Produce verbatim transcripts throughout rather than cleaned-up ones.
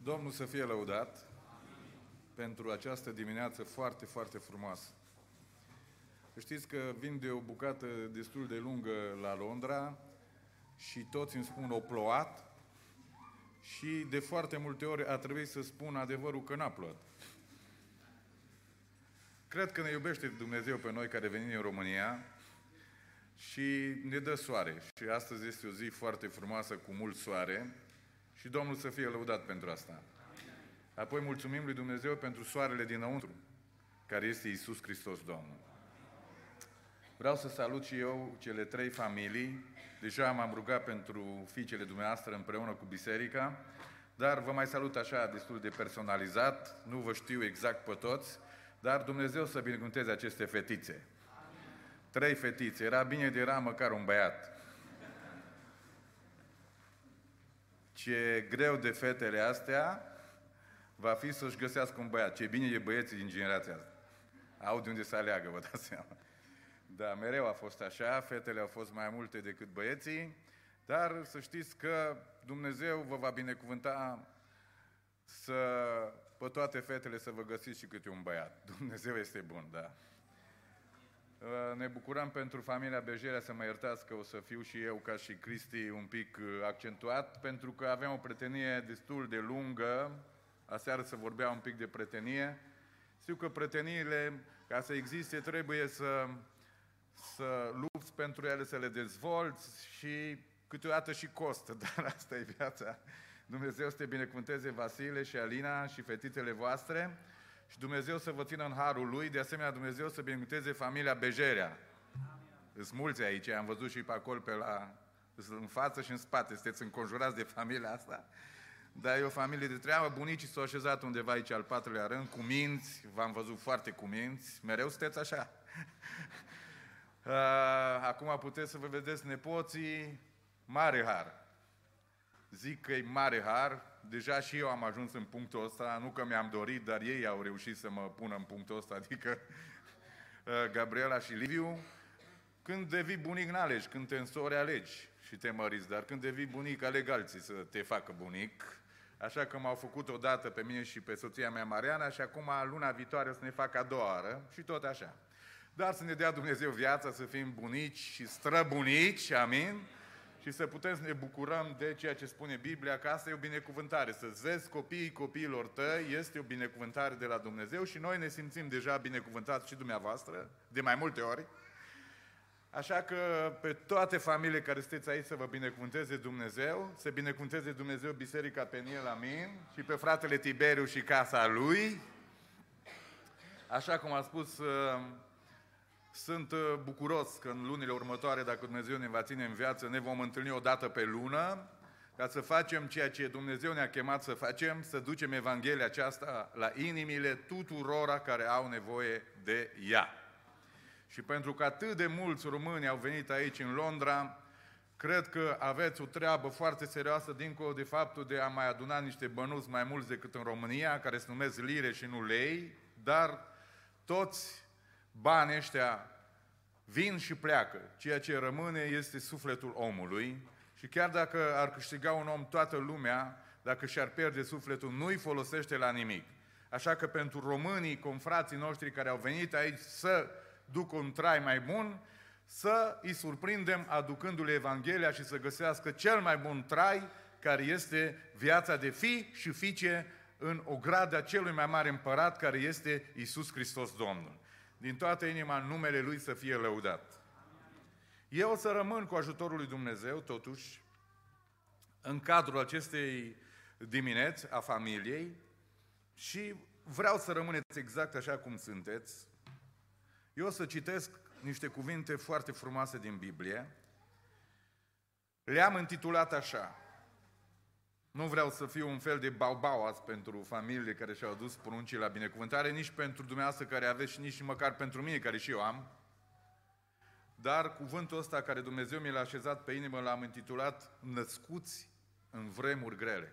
Domnul să fie lăudat pentru această dimineață foarte, foarte frumoasă. Știți că vin de o bucată destul de lungă la Londra și toți îmi spun o plouat și de foarte multe ori a trebuit să spun adevărul că n-a plouat. Cred că ne iubește Dumnezeu pe noi care venim în România și ne dă soare. Și astăzi este o zi foarte frumoasă cu mult soare și Domnul să fie lăudat pentru asta. Apoi mulțumim lui Dumnezeu pentru soarele dinăuntru, care este Iisus Hristos Domnul. Vreau să salut și eu cele trei familii. Deja m-am rugat pentru fiicele dumneavoastră împreună cu biserica, dar vă mai salut așa destul de personalizat, nu vă știu exact pe toți, dar Dumnezeu să binecuvânteze aceste fetițe. Trei fetițe, era bine de era măcar un băiat. Ce greu de fetele astea va fi să-și găsească un băiat. Ce bine e băieții din generația asta. Au de unde să aleagă, vă dați seama. Da, mereu a fost așa, fetele au fost mai multe decât băieții, dar să știți că Dumnezeu vă va binecuvânta să, pe toate fetele să vă găsiți și câte un băiat. Dumnezeu este bun, da. Ne bucurăm pentru familia Bejerea, să mă iertați că o să fiu și eu, ca și Cristi, un pic accentuat, pentru că avem o prietenie destul de lungă. Aseară se vorbea un pic de prietenie. Știu că prieteniile, ca să existe, trebuie să, să lupți pentru ele, să le dezvolți și câteodată și costă, dar asta e viața. Dumnezeu să te binecuvânteze, Vasile și Alina și fetițele voastre și Dumnezeu să vă țină în harul Lui. De asemenea, Dumnezeu să binecuvânteze familia Bejerea. Sunt mulți aici, am văzut și pe acolo, pe la, în față și în spate, sunteți înconjurați de familia asta. Dar e o familie de treabă, bunicii s-au așezat undeva aici al patrulea rând, cu minți, v-am văzut foarte cu minți, mereu sunteți așa. Acum puteți să vă vedeți nepoții, mare har. Zic că e mare har, deja și eu am ajuns în punctul ăsta, nu că mi-am dorit, dar ei au reușit să mă pună în punctul ăsta, adică Gabriela și Liviu. Când devii bunic n-alegi, când te însori alegi și te măriți, dar când devii bunic aleg alții să te facă bunic. Așa că m-au făcut odată pe mine și pe soția mea Mariana și acum luna viitoare o să ne facă a doua oară și tot așa. Dar să ne dea Dumnezeu viața, să fim bunici și străbunici, amin? Și să putem să ne bucurăm de ceea ce spune Biblia, că asta e o binecuvântare. Să-ți vezi copiii copiilor tăi este o binecuvântare de la Dumnezeu și noi ne simțim deja binecuvântați și dumneavoastră, de mai multe ori. Așa că pe toate familiile care sunteți aici să vă binecuvânteze Dumnezeu, să binecuvânteze Dumnezeu Biserica Peniel, amin, și pe fratele Tiberiu și casa lui. Așa cum a spus, sunt bucuros că în lunile următoare, dacă Dumnezeu ne va ține în viață, ne vom întâlni o dată pe lună, ca să facem ceea ce Dumnezeu ne-a chemat să facem, să ducem Evanghelia aceasta la inimile tuturora care au nevoie de ea. Și pentru că atât de mulți români au venit aici în Londra, cred că aveți o treabă foarte serioasă dincolo de faptul de a mai aduna niște bănuți mai mulți decât în România, care se numesc lire și nu lei, dar toți banii ăștia vin și pleacă. Ceea ce rămâne este sufletul omului și chiar dacă ar câștiga un om toată lumea, dacă și-ar pierde sufletul, nu-i folosește la nimic. Așa că pentru românii, confrații noștri care au venit aici să ducă un trai mai bun, să îi surprindem aducându-le Evanghelia și să găsească cel mai bun trai, care este viața de fi și fiice în ograda celui mai mare împărat, care este Iisus Hristos Domnul. Din toată inima, numele Lui să fie lăudat. Eu o să rămân cu ajutorul lui Dumnezeu, totuși, în cadrul acestei dimineți a familiei și vreau să rămâneți exact așa cum sunteți. Eu o să citesc niște cuvinte foarte frumoase din Biblie. Le-am intitulat așa. Nu vreau să fiu un fel de baubau azi pentru familiile care și-au adus pruncii la binecuvântare, nici pentru dumneavoastră care aveți și nici măcar pentru mine, care și eu am. Dar cuvântul ăsta care Dumnezeu mi l-a așezat pe inimă l-am intitulat Născuți în vremuri grele.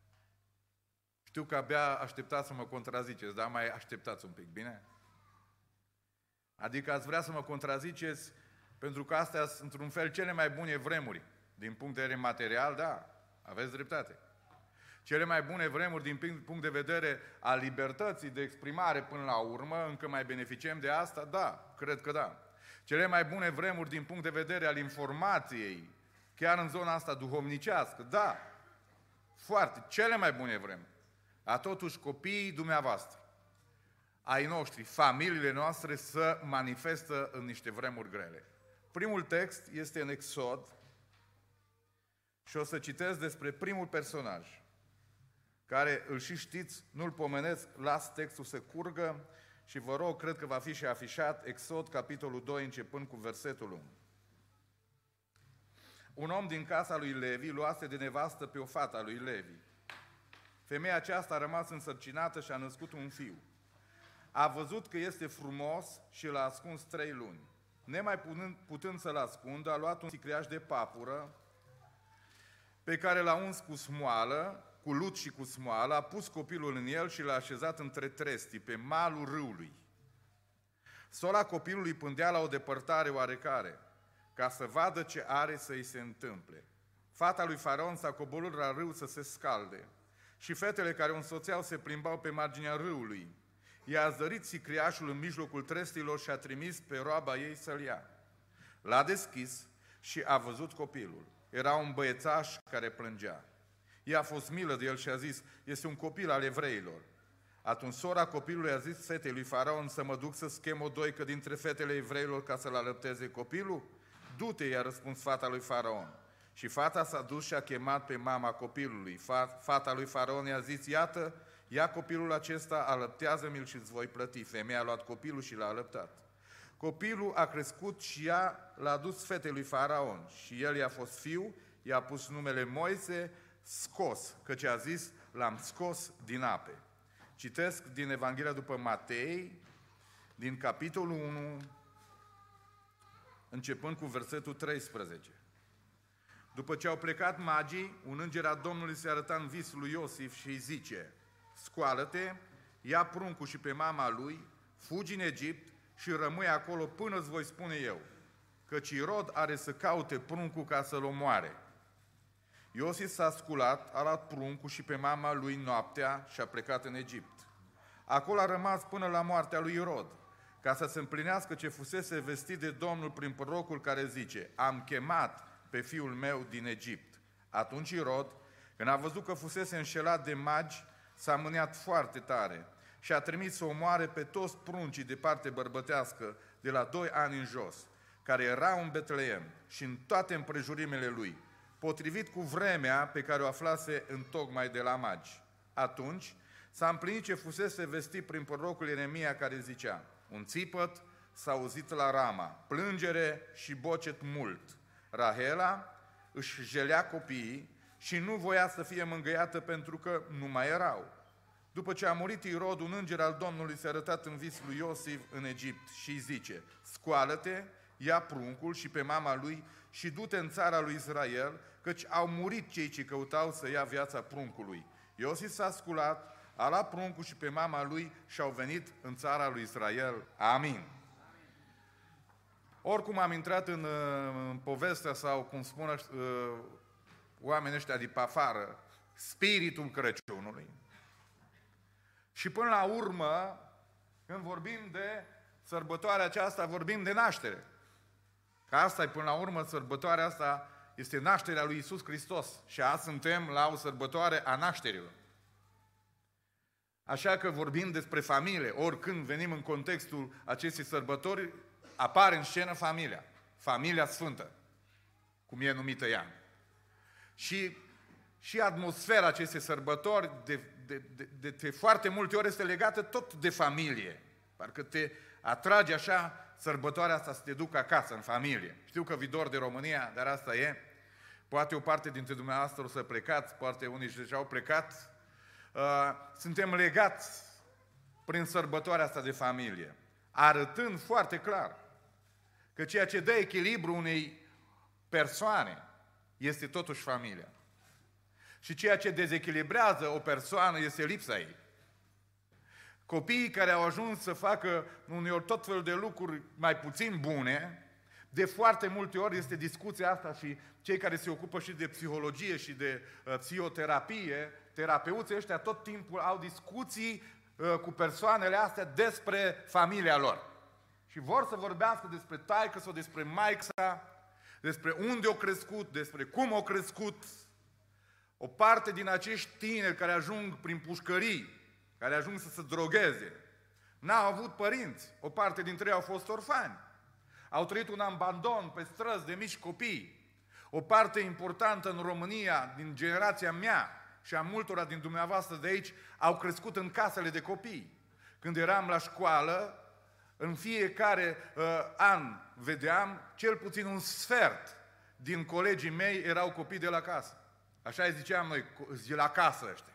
Știu că abia așteptați să mă contraziceți, dar mai așteptați un pic, bine? Adică ați vrea să mă contraziceți pentru că astea sunt într-un fel cele mai bune vremuri. Din punct de vedere material, da, aveți dreptate. Cele mai bune vremuri din punct de vedere al libertății de exprimare până la urmă, încă mai beneficiem de asta? Da, cred că da. Cele mai bune vremuri din punct de vedere al informației, chiar în zona asta duhovnicească, da, foarte, cele mai bune vremuri. A totuși copiii dumneavoastră, ai noștri, familiile noastre să manifestă în niște vremuri grele. Primul text este în Exod și o să citesc despre primul personaj, care îl și știți, nu-l pomenesc, las textul să curgă și vă rog, cred că va fi și afișat, Exod, capitolul doi, începând cu versetul unu. Un om din casa lui Levi luase de nevastă pe o fată a lui Levi. Femeia aceasta a rămas însărcinată și a născut un fiu. A văzut că este frumos și l-a ascuns trei luni. Nemai putând, putând să-l ascundă, a luat un sicriaș de papură pe care l-a uns cu smoală, cu lut și cu smoală, a pus copilul în el și l-a așezat între trestii, pe malul râului. Sora copilului pândea la o depărtare oarecare, ca să vadă ce are să-i se întâmple. Fata lui Faraon s-a coborât la râu să se scalde și fetele care o însoțeau se plimbau pe marginea râului. I-a zărit sicriașul în mijlocul trestilor și a trimis pe roaba ei să-l ia. L-a deschis și a văzut copilul. Era un băiețaș care plângea. Ea a fost milă de el și a zis, este un copil al evreilor. Atunci sora copilului a zis fetei lui Faraon să mă duc să schem o doică dintre fetele evreilor ca să-l alăpteze copilul? Du-te, i-a răspuns fata lui Faraon. Și fata s-a dus și a chemat pe mama copilului. Fata lui Faraon i-a zis, iată, ia copilul acesta, alăptează-mi-l și îți voi plăti. Femeia a luat copilul și l-a alăptat. Copilul a crescut și ea l-a dus fetei lui Faraon. Și el i-a fost fiu, i-a pus numele Moise, scos, căci a zis, l-am scos din ape. Citesc din Evanghelia după Matei, din capitolul unu, începând cu versetul treisprezece. După ce au plecat magii, un înger al Domnului se arăta în visul lui Iosif și îi zice, scoală-te, ia pruncul și pe mama lui, fugi în Egipt și rămâi acolo până îți voi spune eu, căci Irod are să caute pruncul ca să-l omoare. Iosif s-a sculat, a luat pruncul și pe mama lui noaptea și a plecat în Egipt. Acolo a rămas până la moartea lui Irod, ca să se împlinească ce fusese vestit de Domnul prin prorocul care zice, am chemat pe fiul meu din Egipt. Atunci Irod, când a văzut că fusese înșelat de magi, s-a mâniat foarte tare și a trimis să omoare pe toți pruncii de parte bărbătească de la doi ani în jos, care erau în Betleem și în toate împrejurimele lui, potrivit cu vremea pe care o aflase întocmai de la magi. Atunci s-a împlinit ce fusese vestit prin prorocul Ieremia care zicea, un țipăt s-a auzit la Rama, plângere și bocet mult. Rahela își jelea copiii și nu voia să fie mângâiată pentru că nu mai erau. După ce a murit Irod, un înger al Domnului s-a arătat în vis lui Iosif în Egipt și îi zice, scoală-te, ia pruncul și pe mama lui și du-te în țara lui Israel, căci au murit cei ce căutau să ia viața pruncului. Iosif s-a sculat, a luat pruncul și pe mama lui și au venit în țara lui Israel. Amin. Oricum am intrat în, în povestea sau, cum spun uh, oamenii ăștia de pe afară, spiritul Crăciunului. Și până la urmă, când vorbim de sărbătoarea aceasta, vorbim de naștere. Că asta e până la urmă, sărbătoarea asta este nașterea lui Iisus Hristos. Și azi suntem la o sărbătoare a nașterilor. Așa că vorbim despre familie. Oricând venim în contextul acestei sărbători, apare în scenă familia. Familia Sfântă, cum e numită ea. Și, și atmosfera acestei sărbători de, de, de, de, de foarte multe ori este legată tot de familie. Parcă te atrage așa sărbătoarea asta să te ducă acasă, în familie. Știu că vi dor de România, dar asta e. Poate o parte dintre dumneavoastră o să plecați, poate unii deja au plecat. Uh, suntem legați prin sărbătoarea asta de familie, arătând foarte clar că ceea ce dă echilibru unei persoane este totuși familia. Și ceea ce dezechilibrează o persoană este lipsa ei. Copiii care au ajuns să facă uneori tot felul de lucruri mai puțin bune, de foarte multe ori este discuția asta și cei care se ocupă și de psihologie și de uh, psihoterapie terapeuții ăștia tot timpul au discuții uh, cu persoanele astea despre familia lor. Și vor să vorbească despre taică sau despre maică, despre unde au crescut, despre cum au crescut. O parte din acești tineri care ajung prin pușcării, care ajung să se drogheze, n-au avut părinți. O parte dintre ei au fost orfani. Au trăit un abandon pe străzi de mici copii. O parte importantă în România, din generația mea și a multora din dumneavoastră de aici, au crescut în casele de copii. Când eram la școală, în fiecare uh, an vedeam cel puțin un sfert din colegii mei erau copii de la casă. Așa îi ziceam noi, de la casă ăștia.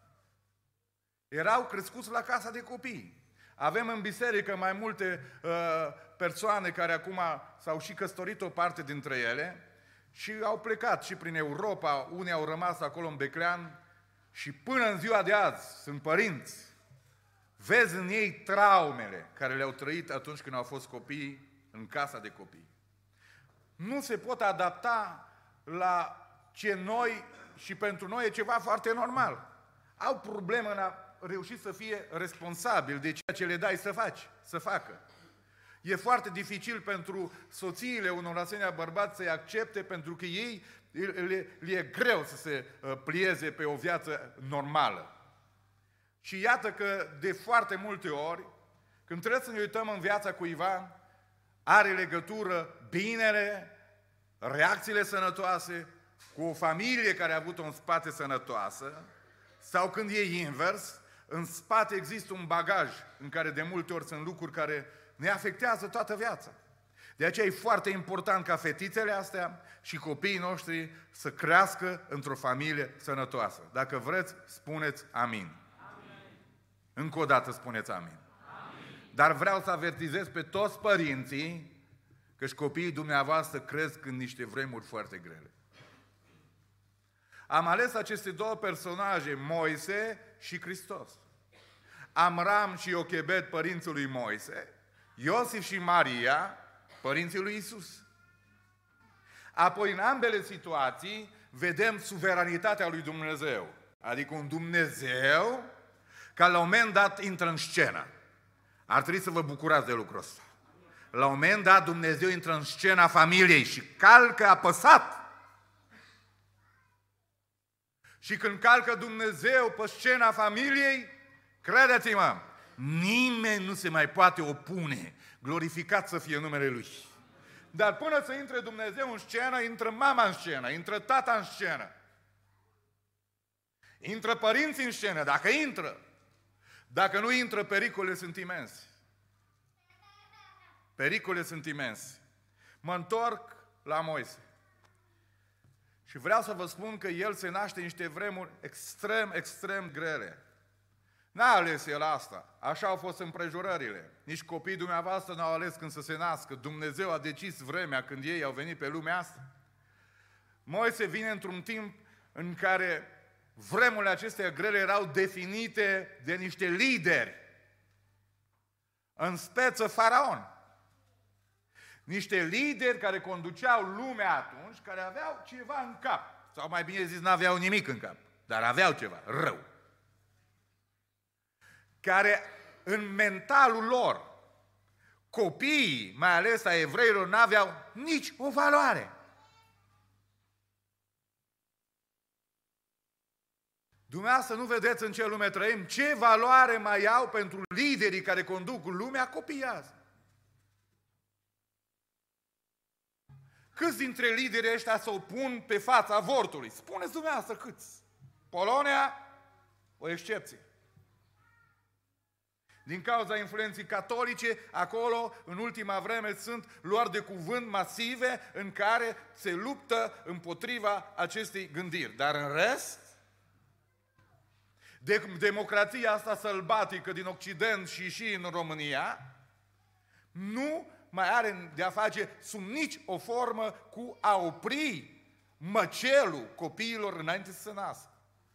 Erau crescuți la casa de copii. Avem în biserică mai multe uh, persoane care acum s-au și căsătorit, o parte dintre ele, și au plecat și prin Europa, unii au rămas acolo în Beclean și până în ziua de azi sunt părinți. Vezi în ei traumele care le-au trăit atunci când au fost copii în casa de copii. Nu se pot adapta la ce noi, și pentru noi e ceva foarte normal. Au problemă în a reuși să fie responsabil de ceea ce le dai să faci, să facă. E foarte dificil pentru soțiile unor asemenea bărbați să-i accepte, pentru că ei le, le e greu să se plieze pe o viață normală. Și iată că de foarte multe ori, când trebuie să ne uităm în viața cuiva, are legătură binele, reacțiile sănătoase, cu o familie care a avut-o în spate sănătoasă, sau când e invers, în spate există un bagaj în care de multe ori sunt lucruri care ne afectează toată viața. De aceea e foarte important ca fetițele astea și copiii noștri să crească într-o familie sănătoasă. Dacă vreți, spuneți amin. Amin. Încă o dată spuneți amin. Amin. Dar vreau să avertizez pe toți părinții că copiii dumneavoastră cresc în niște vremuri foarte grele. Am ales aceste două personaje, Moise și Hristos. Amram și Iochebed, părinții lui Moise, Iosif și Maria, părinții lui Iisus. Apoi, în ambele situații, vedem suveranitatea lui Dumnezeu. Adică un Dumnezeu care la un moment dat intră în scenă. Ar trebui să vă bucurați de lucrul ăsta. La un moment dat Dumnezeu intră în scena familiei și calcă apăsat. Și când calcă Dumnezeu pe scena familiei, credeți-mă, nimeni nu se mai poate opune. Glorificat să fie numele Lui. Dar până să intre Dumnezeu în scenă, intră mama în scenă, intră tata în scenă. Intră părinții în scenă, dacă intră. Dacă nu intră, pericolele sunt imense. Pericolele sunt imense. Mă întorc la Moise. Și vreau să vă spun că el se naște în niște vremuri extrem, extrem grele. N-a ales el asta. Așa au fost împrejurările. Nici copiii dumneavoastră n-au ales când să se nască. Dumnezeu a decis vremea când ei au venit pe lumea asta. Moise vine într-un timp în care vremurile acestea grele erau definite de niște lideri. În speță Faraon. Niște lideri care conduceau lumea atunci, care aveau ceva în cap. Sau mai bine zis, n-aveau nimic în cap, dar aveau ceva rău. Care în mentalul lor, copiii, mai ales a evreilor, n-aveau nici o valoare. Dumneavoastră nu vedeți în ce lume trăim, ce valoare mai au pentru liderii care conduc lumea copiii azi. Câți dintre liderii ăștia se opun pe fața avortului? Spuneți dumneavoastră câți. Polonia, o excepție. Din cauza influenței catolice, acolo, în ultima vreme, sunt luări de cuvânt masive în care se luptă împotriva acestei gândiri. Dar în rest, de democrația asta sălbatică din Occident și și în România, nu mai are de a face sub nici o formă cu a opri măcelul copiilor înainte să se nască.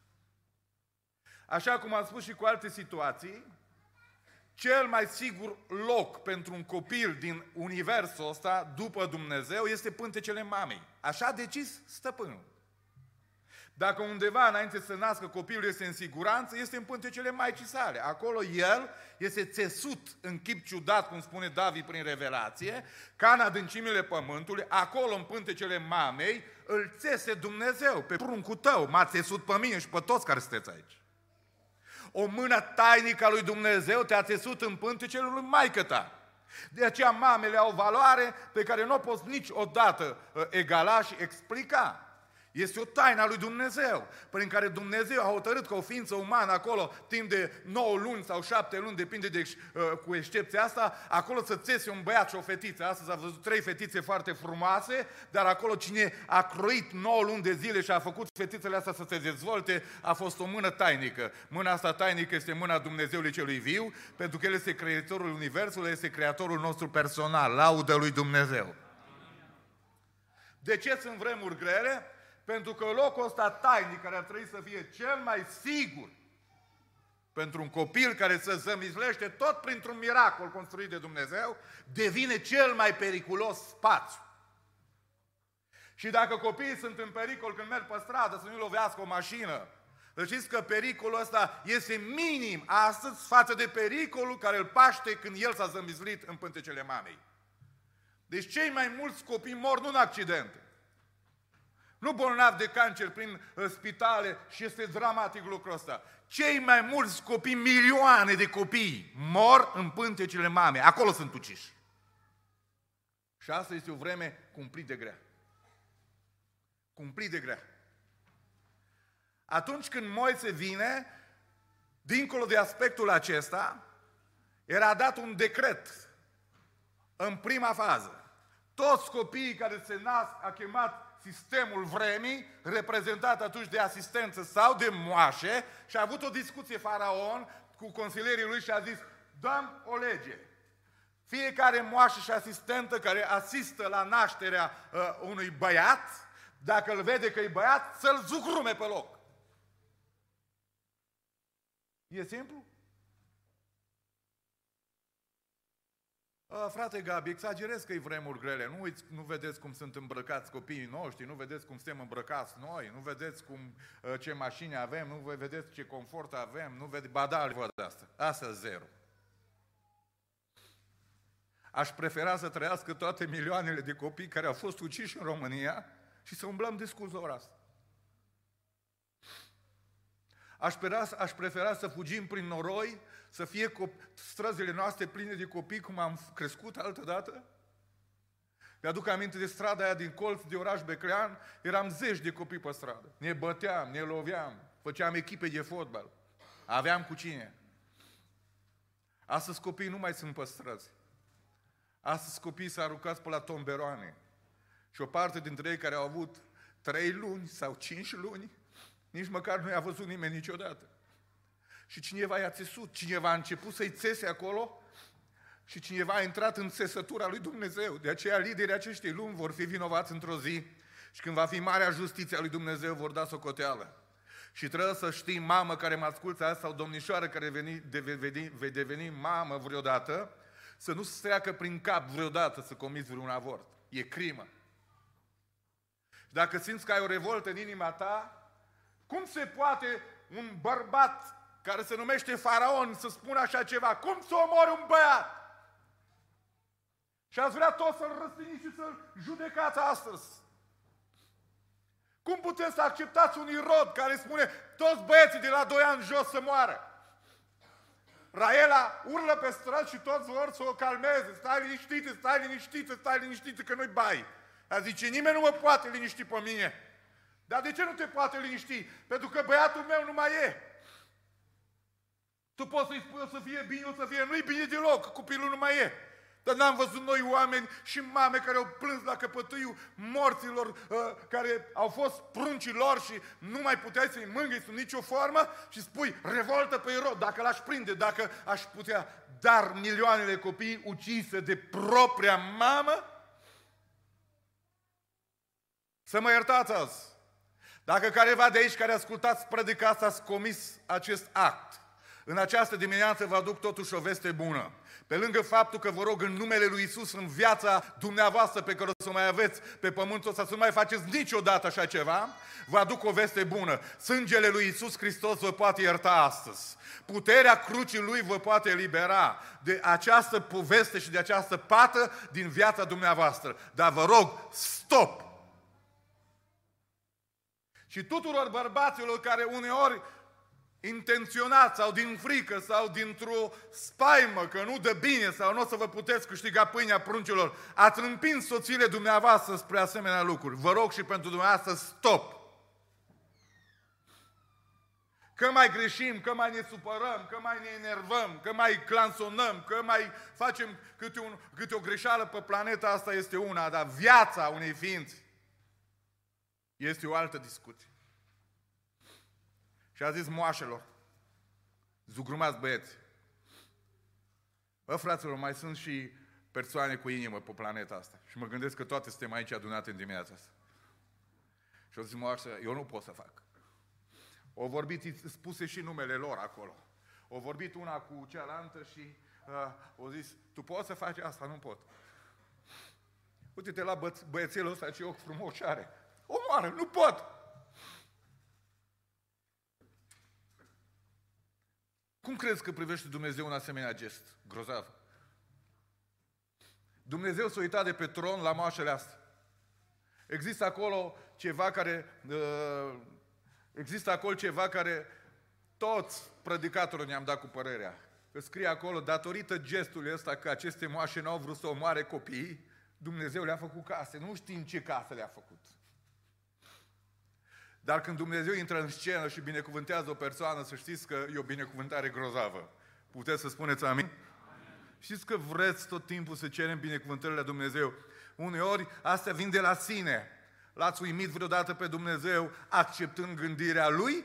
Așa cum am spus și cu alte situații, cel mai sigur loc pentru un copil din universul ăsta, după Dumnezeu, este pântecele mamei. Așa a decis stăpânul. Dacă undeva înainte să nască copilul este în siguranță, este în pântecele Maicii sale. Acolo el este țesut în chip ciudat, cum spune David prin revelație, ca în adâncimile pământului, acolo în pântecele mamei îl țese Dumnezeu. Pe pruncul tău m-a țesut pe mine și pe toți care sunteți aici. O mână tainică a lui Dumnezeu te-a țesut în pântecele lui maică ta. De aceea mamele au valoare pe care nu o poți niciodată egala și explica. Este o taină a lui Dumnezeu, prin care Dumnezeu a hotărât că o ființă umană acolo, timp de nouă luni sau șapte luni, depinde de, cu excepția asta, acolo să țese un băiat și o fetiță. Astăzi a văzut trei fetițe foarte frumoase, dar acolo cine a croit nouă luni de zile și a făcut fetițele astea să se dezvolte, a fost o mână tainică. Mâna asta tainică este mâna Dumnezeului celui viu, pentru că El este Creatorul Universului, este Creatorul nostru personal. Laudă lui Dumnezeu! De ce sunt vremuri grele? Pentru că locul ăsta tainic, care ar trebui să fie cel mai sigur pentru un copil care se zămislește tot printr-un miracol construit de Dumnezeu, devine cel mai periculos spațiu. Și dacă copiii sunt în pericol când merg pe stradă să nu lovească o mașină, să știți că pericolul ăsta este minim astăzi față de pericolul care îl paște când el s-a zămislit în pântecele mamei. Deci cei mai mulți copii mor nu în accidente. Nu bolnavi de cancer prin uh, spitale și este dramatic lucrul ăsta. Cei mai mulți copii, milioane de copii, mor în pântecele mamei. Acolo sunt uciși. Și asta este o vreme cumplit de grea. Cumplit de grea. Atunci când Moise vine, dincolo de aspectul acesta, era dat un decret în prima fază. Toți copiii care se nasc a chemat sistemul vremii, reprezentat atunci de asistență sau de moașe, și a avut o discuție Faraon cu consilierii lui și a zis: dăm o lege. Fiecare moașă și asistentă care asistă la nașterea uh, unui băiat, dacă îl vede că e băiat, să-l zucrume pe loc. E simplu? A, frate Gabi, exagerez că e vremuri grele. Nu, uiți, nu vedeți cum sunt îmbrăcați copiii noștri, nu vedeți cum suntem îmbrăcați noi, nu vedeți cum, ce mașini avem, nu vedeți ce confort avem, nu vedeți... Ba da, văd asta. Asta zero. Aș prefera să trăiască toate milioanele de copii care au fost uciși în România și să umblăm discurs la ora asta. Aș prefera, aș prefera să fugim prin noroi, să fie străzile noastre pline de copii, cum am crescut altădată. Mi-aduc aminte de strada aia din colț de oraș Beclean, eram zeci de copii pe stradă. Ne băteam, ne loveam, făceam echipe de fotbal. Aveam cu cine. Astăzi copiii nu mai sunt pe străzi. Astăzi copiii s-au aruncat pe la tomberoane. Și o parte dintre ei care au avut trei luni sau cinci luni, nici măcar nu i-a văzut nimeni niciodată. Și cineva i-a țesut, cineva a început să-i țese acolo și cineva a intrat în țesătura lui Dumnezeu. De aceea liderii acestei lumi vor fi vinovați într-o zi și când va fi marea justiție a lui Dumnezeu vor da socoteală. Și trebuie să știi, mamă care mă ascultă azi sau domnișoară care veni, de, vei, vei deveni mamă vreodată, să nu-ți treacă prin cap vreodată să comiți vreun avort. E crimă. Și dacă simți că ai o revoltă în inima ta, cum se poate un bărbat care se numește Faraon să spună așa ceva? Cum să omori un băiat? Și ați vrea toți să-l răstigniți și să-l judecați astăzi. Cum puteți să acceptați un irod care spune toți băieții de la doi ani jos să moară? Raela urlă pe stradă și toți vor să o calmeze. Stai liniștită, stai liniștită, stai liniștită că nu-i bai. Dar zice, nimeni nu mă poate liniști pe mine. Dar de ce nu te poate liniști? Pentru că băiatul meu nu mai e. Tu poți să-i spui o să fie bine, o să fie, nu-i bine deloc, copilul nu mai e. Dar n-am văzut noi oameni și mame care au plâns la căpătâiul morților, uh, care au fost pruncii lor și nu mai puteai să-i mângâi sub nicio formă și spui, revoltă pe Irod, dacă l-aș prinde, dacă aș putea, dar milioanele copii ucise de propria mamă? Să mă iertați azi. Dacă careva de aici care ascultați predica asta ați comis acest act, În această dimineață vă aduc totuși o veste bună. Pe lângă faptul că vă rog în numele lui Iisus în viața dumneavoastră pe care o să mai aveți pe pământul ăsta, să nu mai faceți niciodată așa ceva, vă aduc o veste bună. Sângele lui Iisus Hristos vă poate ierta astăzi. Puterea crucii lui vă poate elibera de această poveste și de această pată din viața dumneavoastră. Dar vă rog, stop! Și tuturor bărbaților care uneori intenționat sau din frică sau dintr-o spaimă că nu dă bine sau nu o să vă puteți câștiga pâinea pruncilor, ați împins soțiile dumneavoastră spre asemenea lucruri. Vă rog și pentru dumneavoastră, stop! Că mai greșim, că mai ne supărăm, că mai ne enervăm, că mai clansonăm, că mai facem câte, un, câte o greșeală pe planeta asta este una, dar viața unei ființe este o altă discuție. Și a zis moașelor, zugrumați băieți, bă, fraților, mai sunt și persoane cu inimă pe planeta asta. Și mă gândesc că toate suntem aici adunate în dimineața asta. Și o zis moașă, eu nu pot să fac. O vorbit, spuse și numele lor acolo. O vorbit una cu cealaltă și uh, o zis, tu poți să faci asta? Nu pot. Uite-te la bă- băiețelul ăsta ce ochi frumos are. Omoară, nu pot! Cum crezi că privește Dumnezeu un asemenea gest grozav? Dumnezeu s-a uitat de pe tron la moașele astea. Există acolo ceva care... Uh, există acolo ceva care toți predicatorii ne-am dat cu părerea. Că scrie acolo, datorită gestului ăsta că aceste moașe n-au vrut să omoare copiii, Dumnezeu le-a făcut case. Nu știm ce case le-a făcut. Dar când Dumnezeu intră în scenă și binecuvântează o persoană, să știți că e o binecuvântare grozavă. Puteți să spuneți amin? Amin. Știți că vreți tot timpul să cerem binecuvântările la Dumnezeu. Uneori astea vin de la sine. L-ați uimit vreodată pe Dumnezeu acceptând gândirea Lui?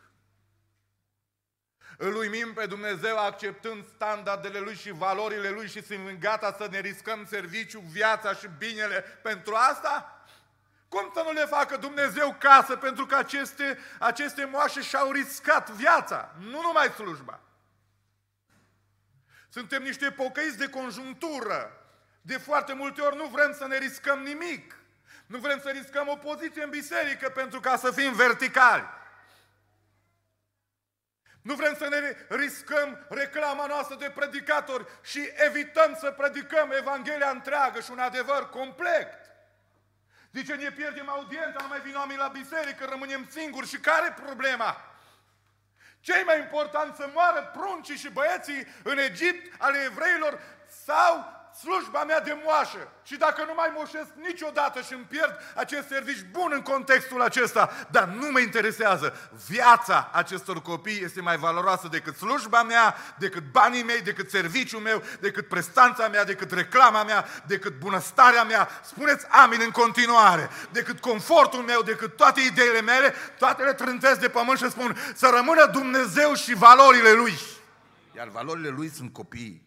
Îl uimim pe Dumnezeu acceptând standardele Lui și valorile Lui și sunt gata să ne riscăm serviciul, viața și binele pentru asta? Cum să nu le facă Dumnezeu casă pentru că aceste, aceste moașe și-au riscat viața, nu numai slujba. Suntem niște pocăiți de conjunctură. De foarte multe ori nu vrem să ne riscăm nimic. Nu vrem să riscăm o poziție în biserică pentru ca să fim verticali. Nu vrem să ne riscăm reclama noastră de predicatori și evităm să predicăm Evanghelia întreagă și un adevăr complet. Zice, ne pierdem audiența, nu mai vin oameni la biserică, rămânem singuri. Și care e problema? Ce-i mai important, să moară pruncii și băieții în Egipt ale evreilor sau slujba mea de moașă? Și dacă nu mai moșesc niciodată și îmi pierd acest serviciu bun în contextul acesta, dar nu mă interesează. Viața acestor copii este mai valoroasă decât slujba mea, decât banii mei, decât serviciul meu, decât prestanța mea, decât reclama mea, decât bunăstarea mea. Spuneți amin în continuare. Decât confortul meu, decât toate ideile mele, toate le trântesc de pământ și spun să rămână Dumnezeu și valorile Lui. Iar valorile Lui sunt copiii.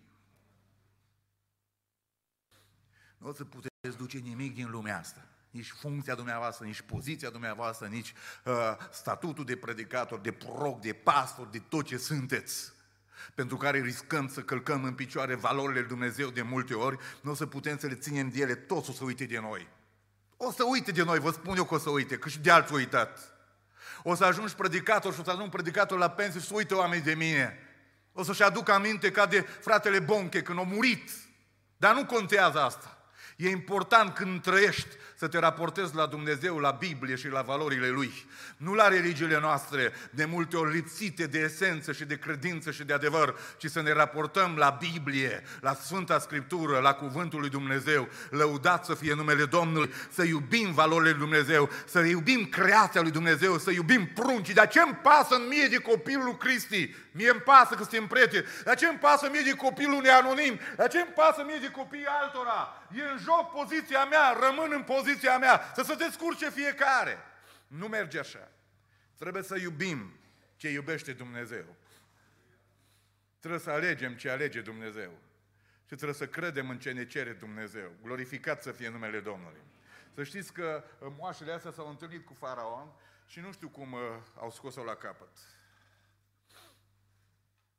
Nu o să puteți duce nimic din lumea asta. Nici funcția dumneavoastră, nici poziția dumneavoastră, nici uh, statutul de predicator, de proroc, de pastor, de tot ce sunteți. Pentru care riscăm să călcăm în picioare valorile lui Dumnezeu de multe ori, nu o să putem să le ținem de ele, toți o să uite de noi. O să uite de noi, vă spun eu că o să uite, că și de alții uitat. O să ajungi predicator și o să ajung predicator la pensie și să uite oamenii de mine. O să-și aduc aminte ca de fratele Bonche când a murit. Dar nu contează asta. E important când trăiești să te raportezi la Dumnezeu, la Biblie și la valorile Lui. Nu la religiile noastre, de multe ori lipsite de esență și de credință și de adevăr, ci să ne raportăm la Biblie, la Sfânta Scriptură, la Cuvântul lui Dumnezeu. Lăudat să fie numele Domnului, să iubim valorile lui Dumnezeu, să iubim creația lui Dumnezeu, să iubim pruncii. Dar ce îmi pasă în mie de copilul lui Cristi? Mie îmi pasă că suntem prieteni. Dar ce îmi pasă mie de copilul unui anonim? Dar ce îmi pasă mie de copiii altora? E în joc poziția mea, rămân în poziția mea, să se descurce fiecare. Nu merge așa. Trebuie să iubim ce iubește Dumnezeu. Trebuie să alegem ce alege Dumnezeu. Și trebuie să credem în ce ne cere Dumnezeu. Glorificat să fie numele Domnului. Să știți că moașele astea s-au întâlnit cu Faraon și nu știu cum uh, au scos-o la capăt.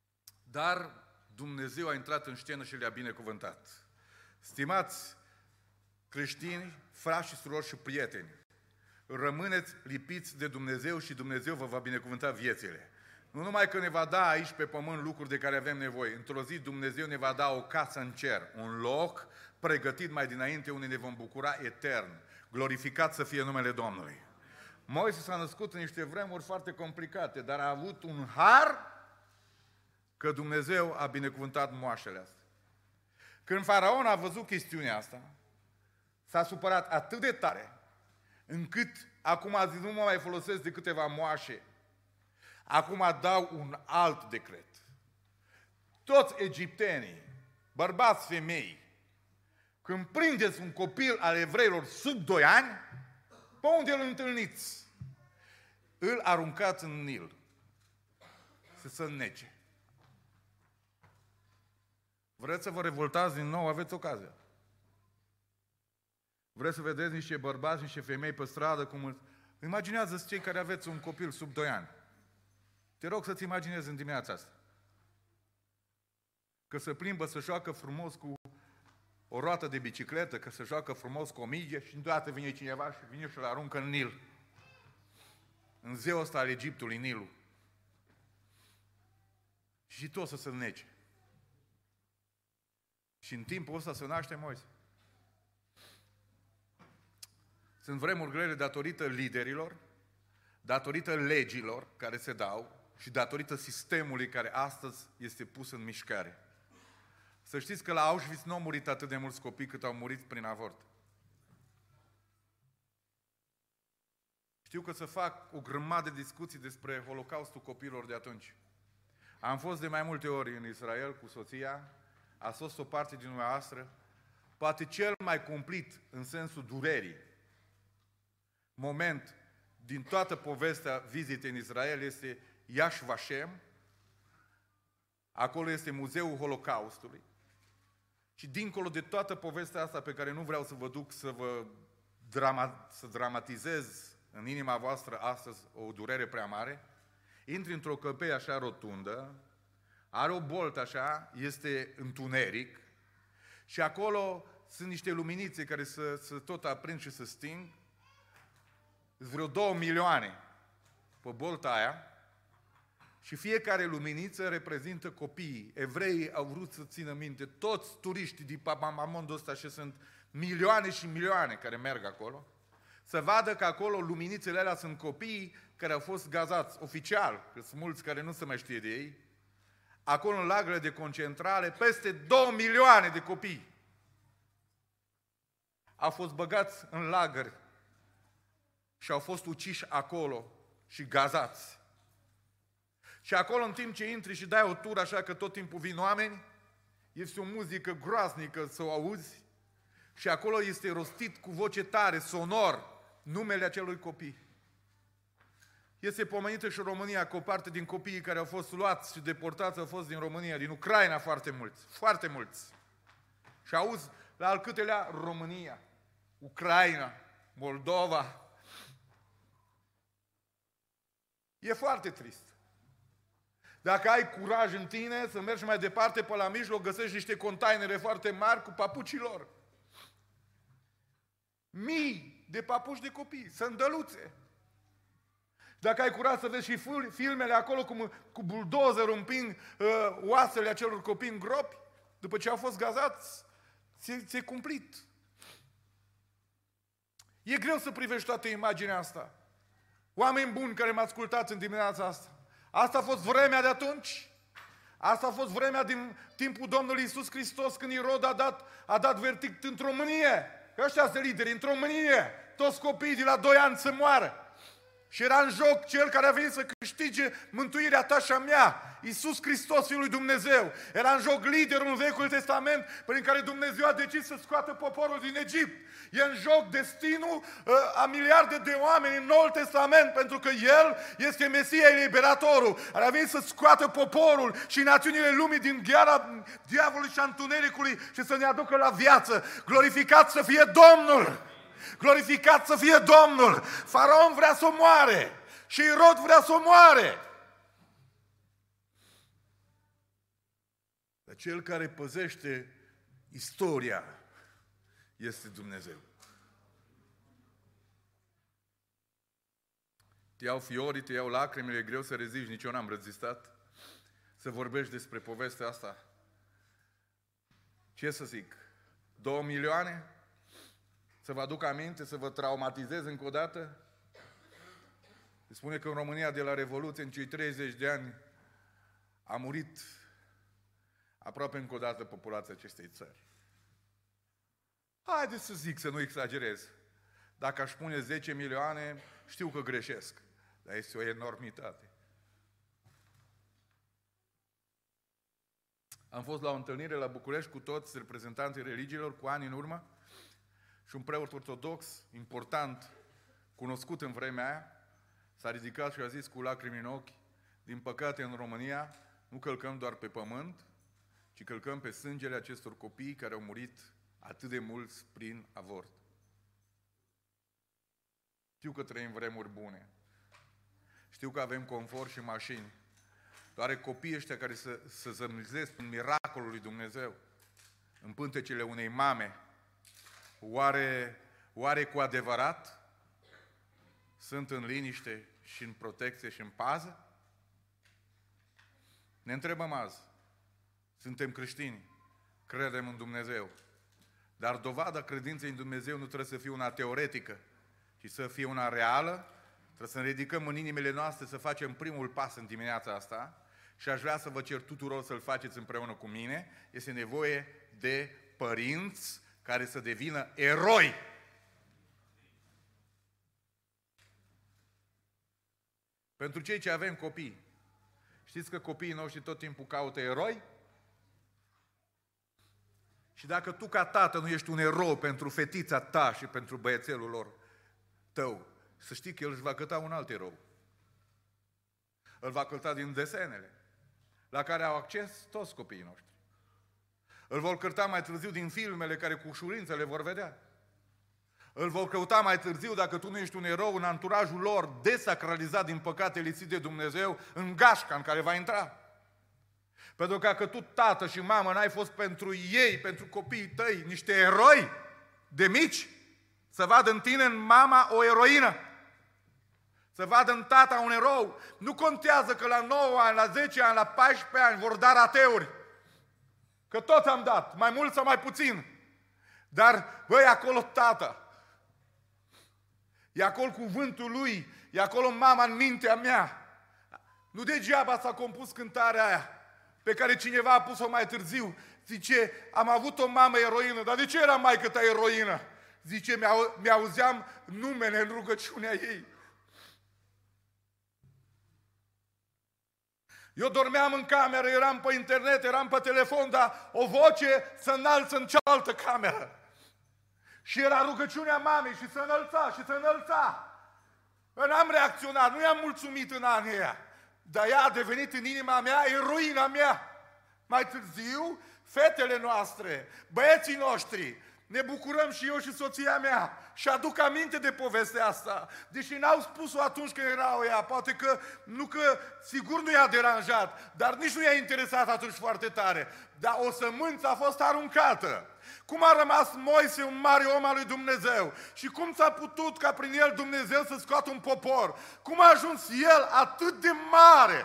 Dar Dumnezeu a intrat în scenă și le-a binecuvântat. Stimați creștini, frați și surori și prieteni, rămâneți lipiți de Dumnezeu și Dumnezeu vă va binecuvânta viețile. Nu numai că ne va da aici pe pământ lucruri de care avem nevoie. Într-o zi Dumnezeu ne va da o casă în cer, un loc pregătit mai dinainte unde ne vom bucura etern. Glorificat să fie numele Domnului. Moise s-a născut în niște vremuri foarte complicate, dar a avut un har că Dumnezeu a binecuvântat moașele astea. Când Faraon a văzut chestiunea asta, s-a supărat atât de tare, încât acum a zis, nu mă mai folosesc de câteva moașe, acum dau un alt decret. Toți egiptenii, bărbați, femei, când prindeți un copil al evreilor sub doi ani, pe unde îl întâlniți? Îl aruncați în Nil să se înnece. Vreți să vă revoltați din nou? Aveți ocazia. Vreți să vedeți niște bărbați, niște femei pe stradă cum îl... Imaginează-ți cei care aveți un copil sub doi ani. Te rog să-ți imaginezi în dimineața asta. Că se plimbă, să joacă frumos cu o roată de bicicletă, că se joacă frumos cu o mingă și deodată vine cineva și vine și îl aruncă în Nil. În zeul ăsta al Egiptului, Nilul. Și tot să se înnece. Și în timpul ăsta se naște Moise. Sunt vremuri grele datorită liderilor, datorită legilor care se dau și datorită sistemului care astăzi este pus în mișcare. Să știți că la Auschwitz nu au murit atât de mulți copii cât au murit prin avort. Știu că să fac o grămadă de discuții despre Holocaustul copiilor de atunci. Am fost de mai multe ori în Israel cu soția, a fost o parte din dumneavoastră, poate cel mai cumplit în sensul durerii moment din toată povestea vizitei în Israel este Yad Vashem. Acolo este Muzeul Holocaustului. Și dincolo de toată povestea asta pe care nu vreau să vă duc să vă drama, să dramatizez în inima voastră astăzi o durere prea mare, intri într-o căpee așa rotundă, are o boltă așa, este întuneric și acolo sunt niște luminițe care să, să tot aprind și să sting. Sunt vreo două milioane pe bolta aia și fiecare luminiță reprezintă copiii. Evreii au vrut să țină minte, toți turiștii din Papamamondul ăsta și sunt milioane și milioane care merg acolo, să vadă că acolo luminițele alea sunt copiii care au fost gazați oficial, că sunt mulți care nu se mai știe de ei. Acolo în lagăre de concentrare, peste două milioane de copii au fost băgați în lagări și au fost uciși acolo și gazați. Și acolo, în timp ce intri și dai o tură așa că tot timpul vin oameni, este o muzică groaznică să o auzi și acolo este rostit cu voce tare, sonor, numele acelui copii. Este pomenită și România, că o parte din copiii care au fost luați și deportați au fost din România, din Ucraina foarte mulți, foarte mulți. Și auzi la al câtelea România, Ucraina, Moldova. E foarte trist. Dacă ai curaj în tine să mergi mai departe, pe la mijloc găsești niște containere foarte mari cu papucii lor. Mii de papuci de copii, sândăluțe. Dacă ai curaj să vezi și filmele acolo cum cu buldozerul împing uh, oasele acelor copii în gropi, după ce au fost gazați, ți-e cumplit. E greu să privești toată imaginea asta. Oameni buni care mă ascultați în dimineața asta, asta a fost vremea de atunci? Asta a fost vremea din timpul Domnului Iisus Hristos, când Irod a dat, a dat verdict în România. Ăștia sunt lideri, în România, toți copiii de la doi ani să moară. Și era în joc cel care a venit să câștige mântuirea ta și a mea, Iisus Hristos, Fiul lui Dumnezeu. Era în joc liderul în Vechiul Testament prin care Dumnezeu a decis să scoată poporul din Egipt. E în joc destinul uh, a miliarde de oameni în Noul Testament, pentru că El este Mesia, Eliberatorul. A venit să scoată poporul și națiunile lumii din gheara diavolului și a întunericului și să ne aducă la viață. Glorificat să fie Domnul! Glorificat să fie Domnul! Faraon vrea să o moare și Irod vrea să o moare. Cel care păzește istoria este Dumnezeu. Te iau fiorii, te iau lacrimile, e greu să reziști, nici eu n-am rezistat să vorbești despre povestea asta. Ce să zic? Două milioane? Să vă aduc aminte, să vă traumatizez încă o dată? Se spune că în România de la Revoluție, în cei treizeci de ani, a murit aproape încă o dată populația acestei țări. Haideți să zic, să nu exagerez. Dacă aș pune zece milioane, știu că greșesc, dar este o enormitate. Am fost la o întâlnire la București cu toți reprezentanții religiilor cu ani în urmă și un preot ortodox important, cunoscut în vremea aia, s-a ridicat și a zis cu lacrimi în ochi: din păcate în România nu călcăm doar pe pământ, ci călcăm pe sângele acestor copii care au murit atât de mulți prin avort. Știu că trăim vremuri bune. Știu că avem confort și mașini. Doar copiii ăștia care să, să zămizesc în miracolul lui Dumnezeu, în pântecele unei mame, oare, oare cu adevărat sunt în liniște și în protecție și în pază? Ne întrebăm azi. Suntem creștini, credem în Dumnezeu, dar dovada credinței în Dumnezeu nu trebuie să fie una teoretică, ci să fie una reală. Trebuie să ne ridicăm în inimile noastre, să facem primul pas în dimineața asta și aș vrea să vă cer tuturor să-l faceți împreună cu mine. Este nevoie de părinți care să devină eroi. Pentru cei ce avem copii, știți că copiii noștri tot timpul caută eroi? Și dacă tu ca tată nu ești un erou pentru fetița ta și pentru băiețelul lor tău, să știi că el își va căuta un alt erou. Îl va căuta din desenele la care au acces toți copiii noștri. Îl vor căuta mai târziu din filmele care cu ușurință le vor vedea. Îl vor căuta mai târziu, dacă tu nu ești un erou, în anturajul lor desacralizat din păcate lipsit de Dumnezeu, în gașca în care va intra. Pentru că dacă tu, tată și mamă, n-ai fost pentru ei, pentru copiii tăi, niște eroi de mici, să vadă în tine, în mama, o eroină. Să vadă în tata un erou. Nu contează că la nouă ani, la zece ani, la paisprezece ani vor da rateuri. Că tot am dat, mai mult sau mai puțin. Dar, băi, acolo tata. E acolo cuvântul lui, e acolo mama în mintea mea. Nu degeaba s-a compus cântarea aia, pe care cineva a pus-o mai târziu. Zice, am avut o mamă eroină, dar de ce era maică ta eroină? Zice, mi-auzeam numele în rugăciunea ei. Eu dormeam în cameră, eram pe internet, eram pe telefon, dar o voce se înalță în cealaltă cameră. Și era rugăciunea mamei și se înălța și se înălța. N-am reacționat, nu i-am mulțumit în anii aia, dar ea a devenit în inima mea eroina mea. Mai târziu, fetele noastre, băieții noștri, ne bucurăm și eu și soția mea și aduc aminte de povestea asta. Deși n-au spus-o atunci când erau ea, poate că, nu că, sigur nu i-a deranjat, dar nici nu i-a interesat atunci foarte tare. Dar o sămânță a fost aruncată. Cum a rămas Moise un mare om al lui Dumnezeu și cum s-a putut ca prin el Dumnezeu să scoată un popor? Cum a ajuns el atât de mare?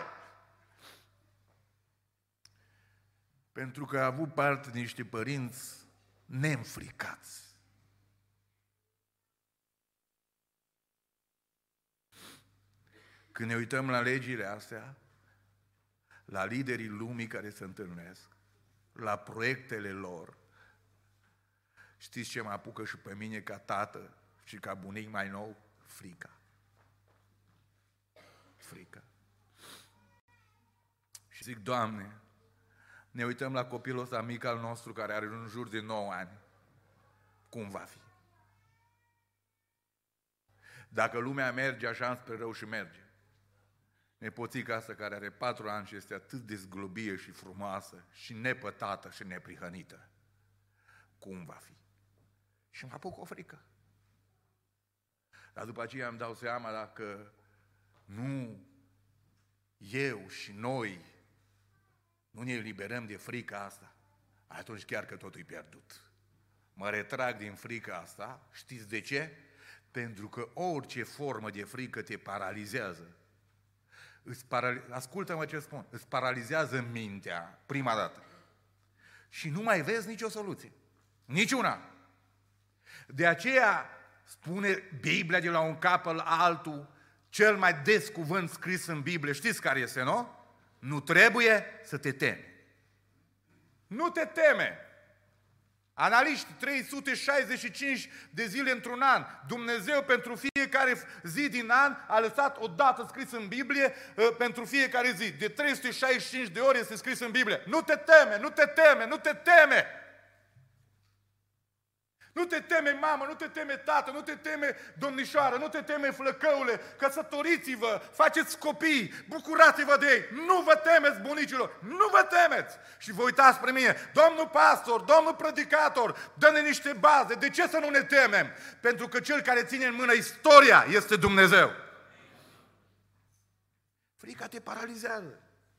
Pentru că a avut parte de niște părinți neînfricați. Când ne uităm la legile astea, la liderii lumii care se întâlnesc, la proiectele lor, știți ce mă apucă și pe mine ca tată și ca bunic mai nou? Frica. Frica. Și zic, Doamne, ne uităm la copilul ăsta mic al nostru care are în jur de nouă ani. Cum va fi? Dacă lumea merge așa înspre rău și merge, nepoțica asta care are patru ani și este atât de zglobie și frumoasă și nepătată și neprihănită, cum va fi? Și mă apuc o frică. Dar după aceea îmi dau seama dacă nu eu și noi nu nu ne eliberăm de frica asta, atunci chiar că totul e pierdut. Mă retrag din frica asta, știți de ce? Pentru că orice formă de frică te paralizează. Îți paral... Ascultă-mă ce spun, îți paralizează mintea, prima dată. Și nu mai vezi nicio soluție. Niciuna. De aceea spune Biblia de la un capăt la altul, cel mai des cuvânt scris în Biblie, știți care este, nu? Nu trebuie să te temi. Nu te teme. Analiști, trei sute șaizeci și cinci de zile într-un an. Dumnezeu pentru fiecare zi din an a lăsat o dată scris în Biblie pentru fiecare zi. De trei sute șaizeci și cinci de ori este scris în Biblie. Nu te teme, nu te teme, nu te teme! Nu te teme, mamă, nu te teme, tată, nu te teme, domnișoară, nu te teme, flăcăule, căsătoriți-vă, faceți copii, bucurați-vă de ei, nu vă temeți, bunicilor, nu vă temeți! Și vă uitați spre mine, domnul pastor, domnul predicator, dă-ne niște baze, de ce să nu ne temem? Pentru că cel care ține în mână istoria este Dumnezeu. Frica te paralizează.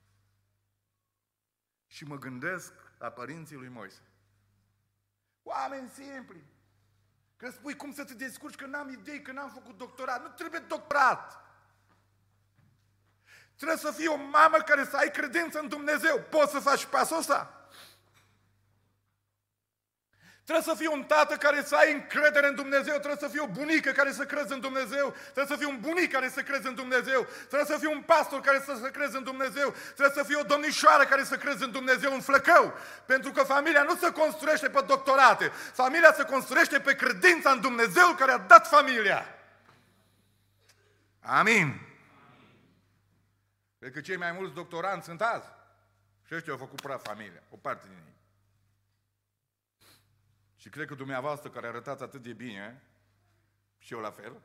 Și mă gândesc la părinții lui Moise. Oameni simpli. Că spui cum să te descurci, că n-am idei, că n-am făcut doctorat. Nu trebuie doctorat. Trebuie să fii o mamă care să ai credință în Dumnezeu. Poți să faci pasul ăsta? Trebuie să fii un tată care să ai încredere în Dumnezeu, trebuie să fii o bunică care să crezi în Dumnezeu, trebuie să fii un bunic care să crezi în Dumnezeu, trebuie să fii un pastor care să, să crezi în Dumnezeu, trebuie să fii o domnișoară care să crezi în Dumnezeu, un flăcău. Pentru că familia nu se construiește pe doctorate, familia se construiește pe credința în Dumnezeu care a dat familia. Amin. Cred că cei mai mulți doctoranți sunt azi. Și ăștia au făcut praf familia, o parte din ei. Și cred că dumneavoastră care arătați atât de bine, și eu la fel,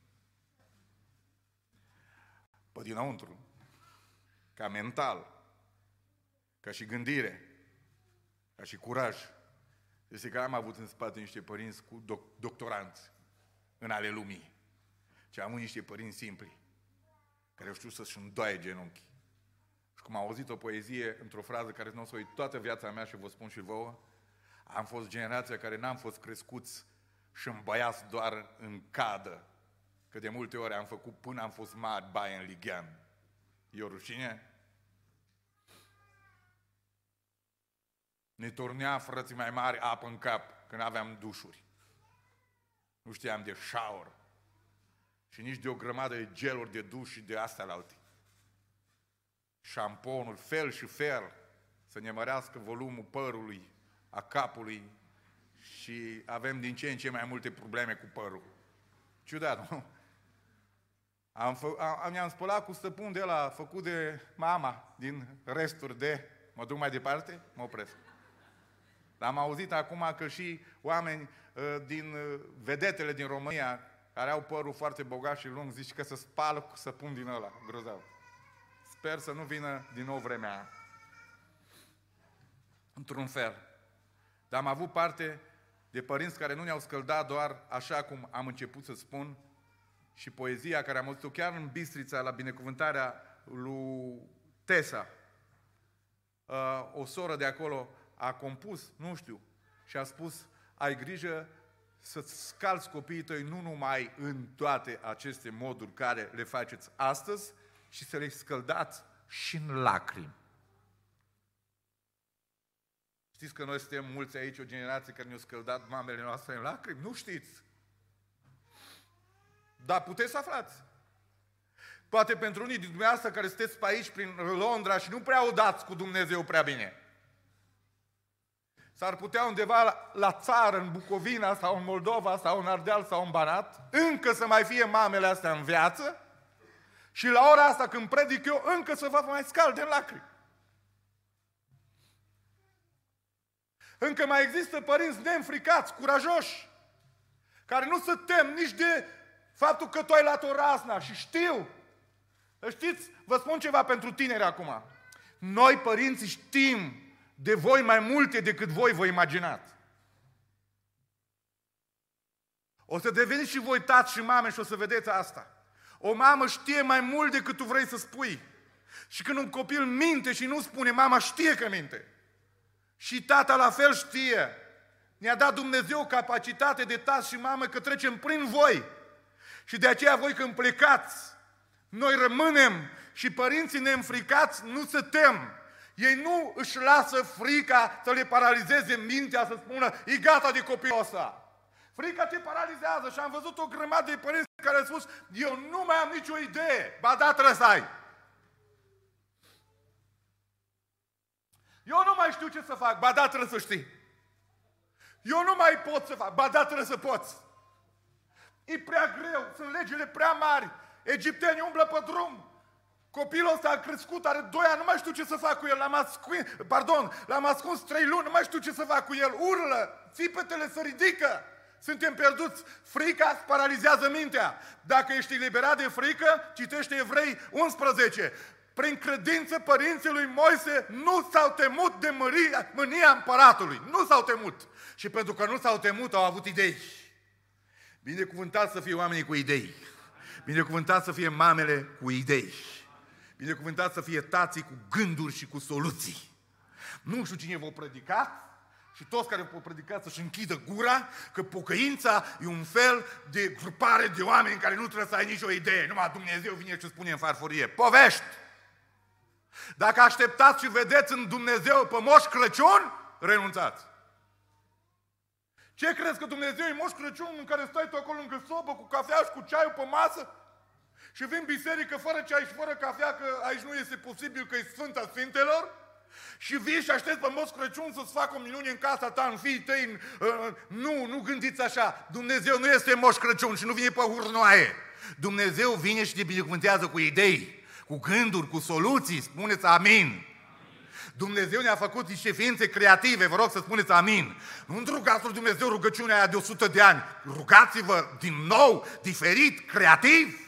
pe dinăuntru, ca mental, ca și gândire, ca și curaj, este că am avut în spate niște părinți cu doc- doctoranți în ale lumii. Și am avut niște părinți simpli, care au știut să-și îndoaie genunchii. Și cum am auzit o poezie într-o frază care nu o să uit toată viața mea și vă spun și vouă, am fost generația care n-am fost crescuți și îmbăiați doar în cadă, că de multe ori am făcut până am fost mari baie în lighean. E o rușine? Ne turnea frății mai mari apă în cap când aveam dușuri. Nu știam de shower și nici de o grămadă de geluri de duș și de astea la alte. Șamponul, fel și fel, să ne mărească volumul părului, a capului și avem din ce în ce mai multe probleme cu părul. Ciudat, nu? Am, fă, am, am spălat cu stăpân de la făcut de mama din resturi de... Mă duc mai departe? Mă opresc. Dar am auzit acum că și oameni uh, din uh, vedetele din România care au părul foarte bogat și lung, zici că se spală cu săpun din ăla, grozav. Sper să nu vină din nou vremea aia. Într-un fel. Dar am avut parte de părinți care nu ne-au scăldat doar așa cum am început să spun, și poezia care am auzit-o chiar în Bistrița, la binecuvântarea lui Tesa. O soră de acolo a compus, nu știu, și a spus: ai grijă să-ți scalți copiii tăi nu numai în toate aceste moduri care le faceți astăzi, ci să le scăldați și în lacrimi. Știți că noi suntem mulți aici, o generație care ne-a scăldat mamele noastre în lacrimi? Nu știți. Dar puteți să aflați. Poate pentru unii din dumneavoastră care sunteți pe aici, prin Londra, și nu prea o dați cu Dumnezeu prea bine. S-ar putea undeva la, la țară, în Bucovina, sau în Moldova, sau în Ardeal, sau în Banat, încă să mai fie mamele astea în viață și la ora asta când predic eu, încă să vă mai scalde în lacrimi. Încă mai există părinți neînfricați, curajoși, care nu se tem nici de faptul că tu ai luat o razna și știu. Știți, vă spun ceva pentru tineri acum. Noi, părinții, știm de voi mai multe decât voi vă imaginați. O să deveniți și voi tați și mame și o să vedeți asta. O mamă știe mai mult decât tu vrei să spui. Și când un copil minte și nu spune, mama știe că minte. Și tata la fel știe. Ne-a dat Dumnezeu capacitate de tată și mamă că trecem prin voi. Și de aceea voi când plecați, noi rămânem și părinții neînfricați nu se tem. Ei nu își lasă frica să le paralizeze mintea, să spună, e gata de copilul ăsta. Frica te paralizează și am văzut o grămadă de părinți care au spus, eu nu mai am nicio idee, ba da, trebuie să ai. Eu nu mai știu ce să fac, ba da, trebuie să știi. Eu nu mai pot să fac, ba da, trebuie să poți. E prea greu, sunt legile prea mari, egiptenii umblă pe drum. Copilul ăsta a crescut, are doi ani, nu mai știu ce să fac cu el, l-am ascuns, pardon, l-am ascuns trei luni, nu mai știu ce să fac cu el, urlă, țipetele se ridică, suntem pierduți, frica îți paralizează mintea. Dacă ești eliberat de frică, citește Evrei unsprezece. Prin credință părinții lui Moise nu s-au temut de măria, mânia împăratului, nu s-au temut. Și pentru că nu s-au temut, au avut idei. Binecuvântați să fie oamenii cu idei. Binecuvântați să fie mamele cu idei. Binecuvântați să fie tații cu gânduri și cu soluții. Nu știu cine v-a predicat și toți care v-au predicat să-și închidă gura că pocăința e un fel de grupare de oameni care nu trebuie să ai nicio idee. Numai Dumnezeu vine și spune în farfurie. Povești! Dacă așteptați și vedeți în Dumnezeu pe Moș Crăciun, renunțați. Ce crezi că Dumnezeu e Moș Crăciun în care stai tu acolo lângă sobă cu cafea și cu ceaiul pe masă? Și vin biserică fără ceai și fără cafea, că aici nu este posibil, că e Sfânta Sfintelor? Și vii și aștepți pe Moș Crăciun să-ți facă o minune în casa ta, în fiii tăi, în, uh, nu, nu gândiți așa. Dumnezeu nu este Moș Crăciun și nu vine pe hurnoaie. Dumnezeu vine și te binecuvântează cu idei, cu gânduri, cu soluții. Spuneți amin. Dumnezeu ne-a făcut niște ființe creative, vă rog să spuneți amin. Nu rugați lui Dumnezeu rugăciunea aia de o sută de ani. Rugați-vă din nou, diferit, creativ.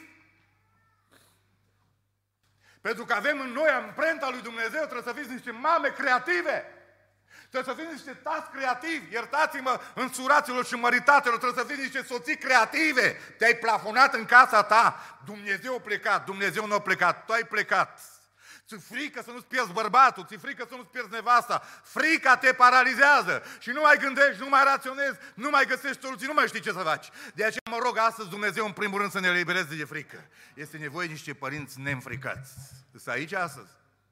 Pentru că avem în noi amprenta lui Dumnezeu, trebuie să fiți niște mame creative. Trebuie să fiți niște tați creativi. Iertați-mă, însuraților și măritatelor, trebuie să fiți niște soții creative. Te-ai plafonat în casa ta. Dumnezeu a plecat, Dumnezeu nu a plecat, tu ai plecat. Ți-e frică să nu-ți pierzi bărbatul, ți-e frică să nu-ți pierzi nevasta. Frica te paralizează și nu mai gândești, nu mai raționezi, nu mai găsești soluții, nu mai știi ce să faci. De aceea mă rog astăzi Dumnezeu în primul rând să ne elibereze de frică. Este nevoie de niște părinți neînfricați. Sunt aici astăzi.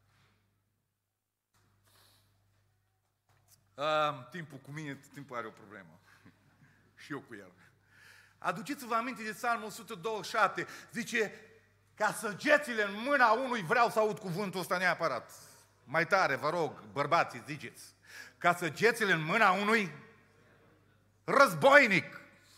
Uh, timpul cu mine, timpul are o problemă. Și eu cu el. Aduceți-vă aminte de Psalmul o sută douăzeci și șapte. Zice, ca săgețile în mâna unui, vreau să aud cuvântul ăsta neapărat. Mai tare, vă rog, bărbații, ziceți. Ca săgețile în mâna unui războinic.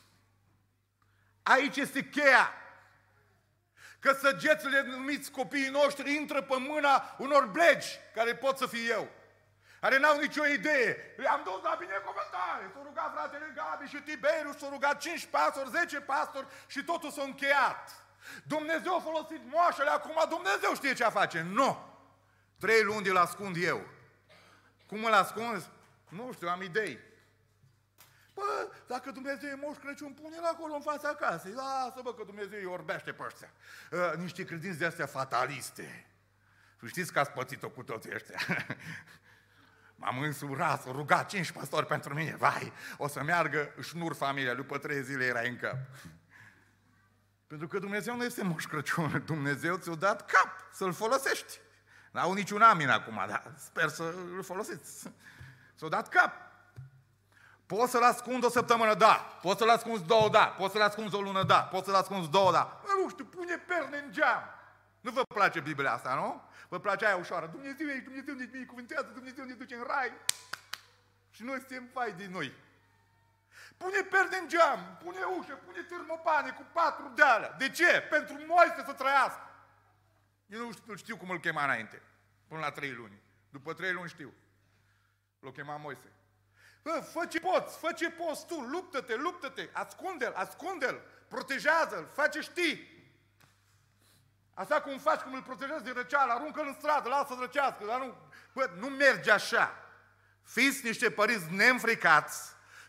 Aici este cheia. Că săgețile numiți copiii noștri intră pe mâna unor blegi, care pot să fie eu. Care n-au nicio idee. Le-am dus la binecuvântare. S-au rugat fratele Gabi și Tiberiu, s-au rugat cinci pastori, zece pastori și totul s-a încheiat. Dumnezeu a folosit moașele, acum Dumnezeu știe ce a face. Nu! Trei luni de-l ascund eu. Cum îl ascunzi? Nu știu, am idei. Bă, dacă Dumnezeu e Moș Crăciun, pune-l acolo în fața casei. Lasă, bă, că Dumnezeu îi orbește pe ăștia. Uh, niște credințe de-astea fataliste. Și știți că ați pățit-o cu toți ăștia. M-am însurat, s-au rugat cinci pastori pentru mine. Vai, o să meargă șnur familia, după trei zile era în cap. Pentru că Dumnezeu nu este Moș Crăciun. Dumnezeu ți-a dat cap să-l folosești. N-au niciun amin acum, dar sper să-l folosiți. S-a dat cap. Poți să-l ascunzi o săptămână, da. Poți să-l ascunzi două, da. Poți să-l ascunzi o lună, da. Poți să-l ascunzi două, da. Nu știu, pune perne în geam. Nu vă place Biblia asta, nu? Vă place aia ușoară. Dumnezeu e, Dumnezeu ne binecuvântează, Dumnezeu ne duce în rai. Și noi suntem fai de noi. Pune perne în geam, pune ușă, pune termopane cu patru deale. De ce? Pentru Moise să trăiască. Eu nu știu, știu cum îl chema înainte. Până la trei luni. După trei luni știu. L-o chema Moise. Bă, fă ce poți, fă ce poți tu, luptă-te, luptă-te, ascunde-l, ascunde-l, protejează-l, fă ce știi. Așa cum faci, cum îl protejezi de răceală, aruncă-l în stradă, lasă-l răcească, dar nu, bă, nu merge așa. Fiți niște părinți neînfricați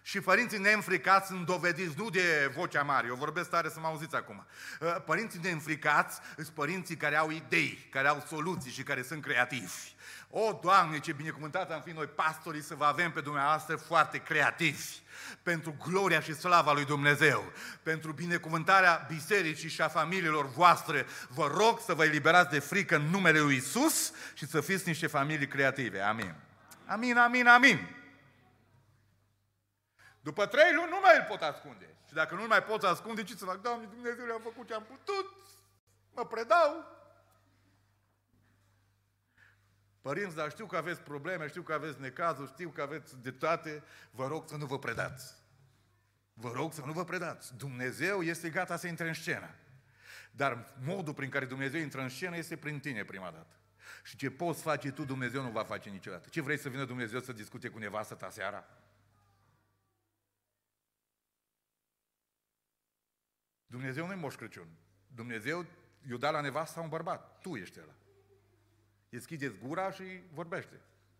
Și părinții neînfricați sunt dovediți, nu de vocea mare, eu vorbesc tare să mă auziți acum. Părinții neînfricați sunt părinții care au idei, care au soluții și care sunt creativi. O, Doamne, ce binecuvântat am fi noi pastorii să vă avem pe dumneavoastră foarte creativi pentru gloria și slava lui Dumnezeu, pentru binecuvântarea bisericii și a familiilor voastre. Vă rog să vă eliberați de frică în numele lui Iisus și să fiți niște familii creative. Amin. Amin, amin, amin. După trei luni nu mai îl pot ascunde. Și dacă nu-l mai pot ascunde, ce să fac? Doamne, Dumnezeu, le-am făcut ce am putut, mă predau. Părinți, dar știu că aveți probleme, știu că aveți necazuri, știu că aveți de toate, vă rog să nu vă predați. Vă rog să nu vă predați. Dumnezeu este gata să intre în scenă. Dar modul prin care Dumnezeu intră în scenă este prin tine prima dată. Și ce poți face tu, Dumnezeu nu va face niciodată. Ce vrei să vină Dumnezeu să discute cu nevastă ta seara? Dumnezeu nu-i Moș Crăciun. Dumnezeu i-a dat la nevastă un bărbat. Tu ești ăla. Deschideți gura și vorbește.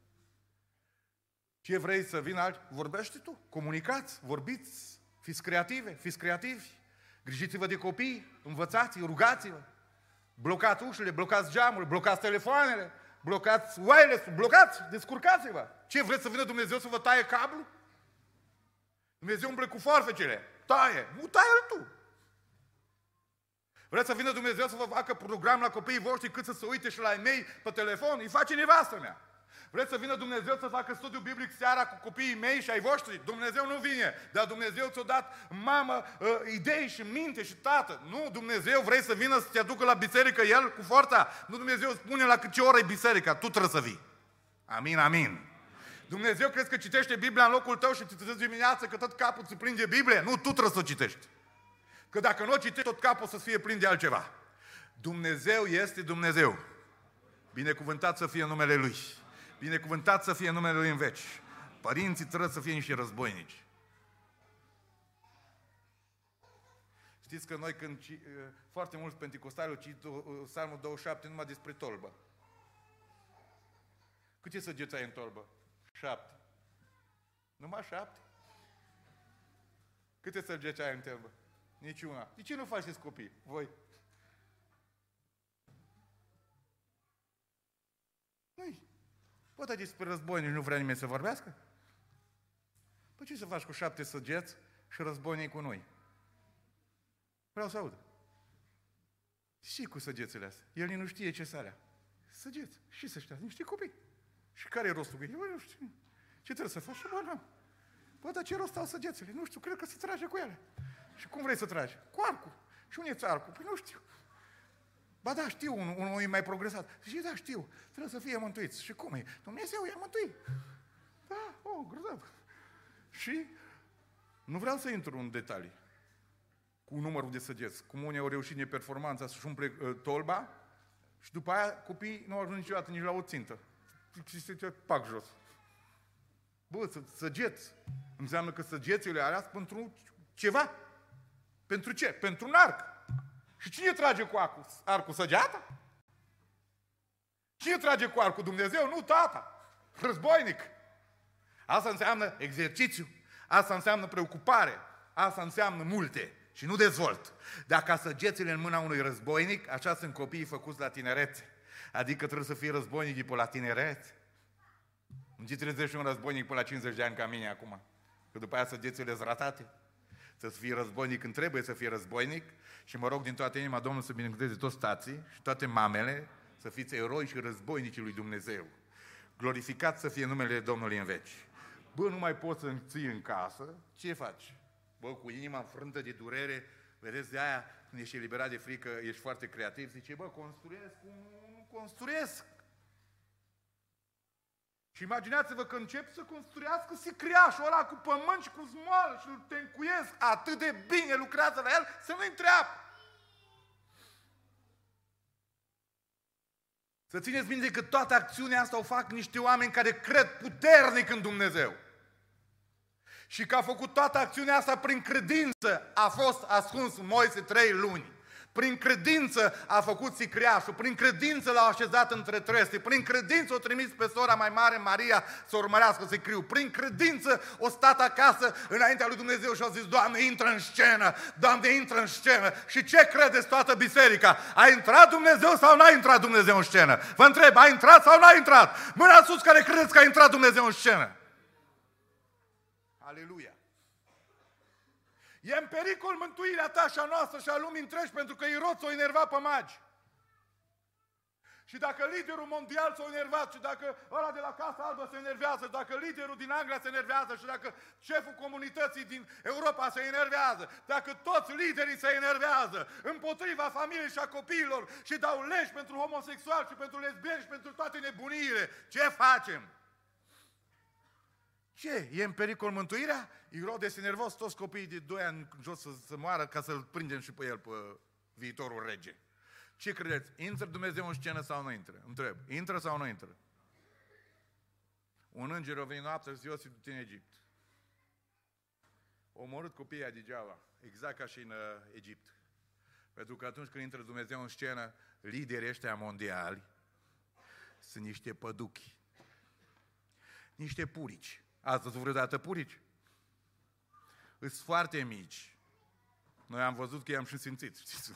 Ce vrei să vină alt? Vorbește tu. Comunicați, vorbiți, fiți creative, fiți creativi. Grijiți-vă de copii, învățați, rugați-vă. Blocați ușile, blocați geamul, blocați telefoanele, blocați wireless, blocați, descurcați-vă. Ce vreți să vină Dumnezeu să vă taie cablu? Dumnezeu umble cu foarfecele. Taie, nu taie-l tu. Vreți să vină Dumnezeu să vă facă program la copiii voștri cât să se uite și la ei mei pe telefon? Îi face nevastă mea. Vreți să vină Dumnezeu să facă studiu biblic seara cu copiii mei și ai voștri? Dumnezeu nu vine, dar Dumnezeu ți-a dat, mamă, idei și minte și tată. Nu, Dumnezeu vrei să vină să te aducă la biserică El cu forța? Nu, Dumnezeu spune la ce oră e biserica, tu trebuie să vii. Amin, amin. Dumnezeu crezi că citește Biblia în locul tău și te trezești dimineață că tot capul ți plin de Biblie? Nu, tu trebuie să o citești. Că dacă nu o citești, tot capul să fie plin de altceva. Dumnezeu este Dumnezeu. Binecuvântat să fie numele Lui. Binecuvântat să fie numele Lui în veci. Părinții trebuie să fie niște războinici. Știți că noi când foarte mulți penticostali citit Psalmul douăzeci și șapte numai despre tolbă. Câte săgeți ai în tolbă? Șapte. Numai șapte? Câte săgeți ai în tolbă? Niciuna. De ce nu faceți copii? Voi. Nu-i. Poate dar despre războinici nu vrea nimeni să vorbească? Păi ce să faci cu șapte săgeți și războinici cu noi? Vreau să aud. Și cu săgețile astea. El nu știe ce să alea. Săgeți. Și să știa. Niște copii. Și care e rostul cu ei? Bă, nu știu. Ce trebuie să faci? Bă, nu. Bă, dar ce rost au săgețile? Nu știu, cred că se trage cu ele. Și cum vrei să tragi? Cu arcul. Și unde e arcul? Păi nu știu. Ba da, știu, unul, unul e mai progresat. Și da, știu, trebuie să fie mântuiți. Și cum e? Dumnezeu i-a mântuit. Da, oh, grozav. Și nu vreau să intru în detalii cu numărul de săgeți. Cum unii au reușit neperformanța să-și umple uh, tolba și după aia copiii nu au ajuns niciodată nici la o țintă. Și se pac jos. Bă, săgeți. Înseamnă că săgețile alea sunt pentru ceva. Pentru ce? Pentru un arc. Și cine trage cu arcul? Arcul săgeata? Cine trage cu arcul? Dumnezeu? Nu, tata. Războinic. Asta înseamnă exercițiu. Asta înseamnă preocupare. Asta înseamnă multe. Și nu dezvolt. Dacă săgețile în mâna unui războinic, așa sunt copiii făcuți la tineret. Adică trebuie să fie războinic de pe la tineret. Nu ce trezești un războinic pe la cincizeci de ani ca mine acum. Că după aia săgețile sunt ratate. Să fie războinic când trebuie să fie războinic și mă rog din toată inima Domnul să binecuvânteze toți tații și toate mamele să fiți eroi și războinici lui Dumnezeu. Glorificat să fie numele Domnului în veci. Bă, nu mai poți să ții în casă, ce faci? Bă, cu inima înfrântă de durere, vedeți de aia, când ești eliberat de frică, ești foarte creativ, zice, bă, construiesc, nu construiesc. Și imaginați-vă că încep să construiască sicriașul ăla cu pământ și cu smoală și îl tencuiesc. Atât de bine lucrează la el să nu-i întreabă. Să țineți minte că toată acțiunea asta o fac niște oameni care cred puternic în Dumnezeu. Și că a făcut toată acțiunea asta prin credință a fost ascuns Moise trei luni. Prin credință a făcut sicriașul, prin credință l-a așezat între trestii, prin credință o trimis pe sora mai mare, Maria, să urmărească sicriul, prin credință o stat acasă înaintea lui Dumnezeu și a zis, Doamne, intră în scenă, Doamne, intră în scenă. Și ce credeți toată biserica? A intrat Dumnezeu sau n-a intrat Dumnezeu în scenă? Vă întreb, a intrat sau n-a intrat? Mâna sus care credeți că a intrat Dumnezeu în scenă. Aleluia! E în pericol mântuirea ta și a noastră și a lumii întregi, pentru că Irod s-o enerva pe magi. Și dacă liderul mondial s-a enervat, și dacă ăla de la Casa Albă se enervează, și dacă liderul din Anglia se enervează, și dacă șeful comunității din Europa se enervează, dacă toți liderii se enervează împotriva familiei și a copiilor și dau legi pentru homosexuali și pentru lesbieni și pentru toate nebuniile, ce facem? Ce? E în pericol mântuirea? Irod este nervos, toți copiii de doi ani jos să, să moară ca să-l prindem și pe el, pe viitorul rege. Ce credeți? Intră Dumnezeu în scenă sau nu intră? Întreb. Intră sau nu intră? Un înger a venit noaptea și zis, Iosif, du-te în Egipt. Au omorât copiii degeaba, exact ca și în uh, Egipt. Pentru că atunci când intră Dumnezeu în scenă, liderii ăștia mondiali sunt niște păduchi, niște purici. Ați văzut vreodată purici? Sunt foarte mici. Noi am văzut că i-am și simțit, știți?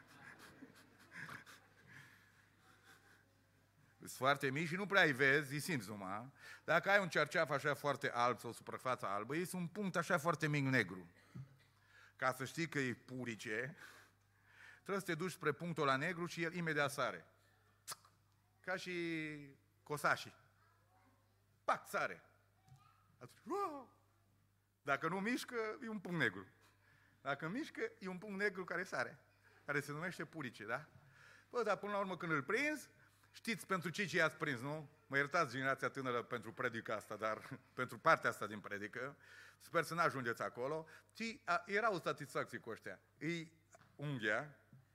Sunt foarte mici și nu prea îi vezi, îi simți numai. Dacă ai un cerceaf așa foarte alb sau suprafață albă, e un punct așa foarte mic negru. Ca să știi că e purice, trebuie să te duci spre punctul la negru și el imediat sare. Ca și cosașii. Pac, sare. Atunci, wow! Dacă nu mișcă, e un punct negru. Dacă mișcă, e un punct negru care sare, care se numește purice, da? Bă, dar până la urmă când îl prinzi, știți pentru ce i-ați prins, nu? Mă iertați generația tânără pentru predica asta, dar pentru partea asta din predică, sper să n-ajungeți acolo, ci a, era o satisfacție cu ăștia. Îi unghia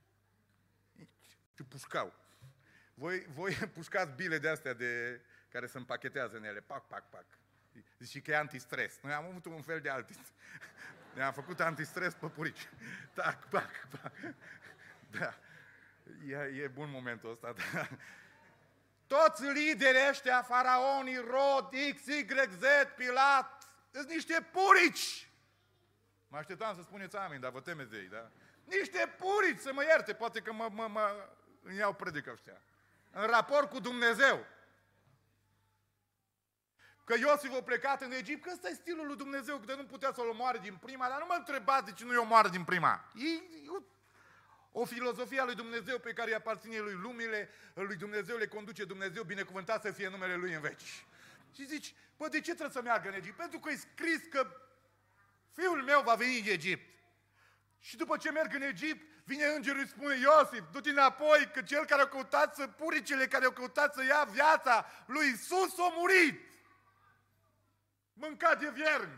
și pușcau. Voi, voi pușcați bile de astea de, care se împachetează în ele, pac, pac, pac. Zice că e antistres. Noi am avut un fel de antistres. Ne-am făcut antistres pe purici. Tac, pac, pac. Da. E, e bun momentul ăsta, da. Toți liderii ăștia, faraonii, Rod, X, Y, Z, Pilat, sunt niște purici. Mă așteptam să spuneți amin, dar vă temeți de ei, da? Niște purici, să mă ierte, poate că mă, mă, mă îmi iau predică ăștia. În raport cu Dumnezeu. Că Iosif a plecat în Egipt, că ăsta e stilul lui Dumnezeu, că nu putea să-l omoare din prima, dar nu mă întrebați de ce nu-i omoară din prima. E, e o, o filozofie a lui Dumnezeu pe care îi aparține lui lumile, lui Dumnezeu le conduce Dumnezeu, binecuvântat să fie numele Lui în veci. Și zici, bă, de ce trebuie să meargă în Egipt? Pentru că e scris că fiul meu va veni în Egipt. Și după ce merg în Egipt, vine îngerul și spune, Iosif, du-te înapoi, că cel care a căutat să, puricile care au căutat să ia viața lui Iisus a murit. Mâncat de viermi.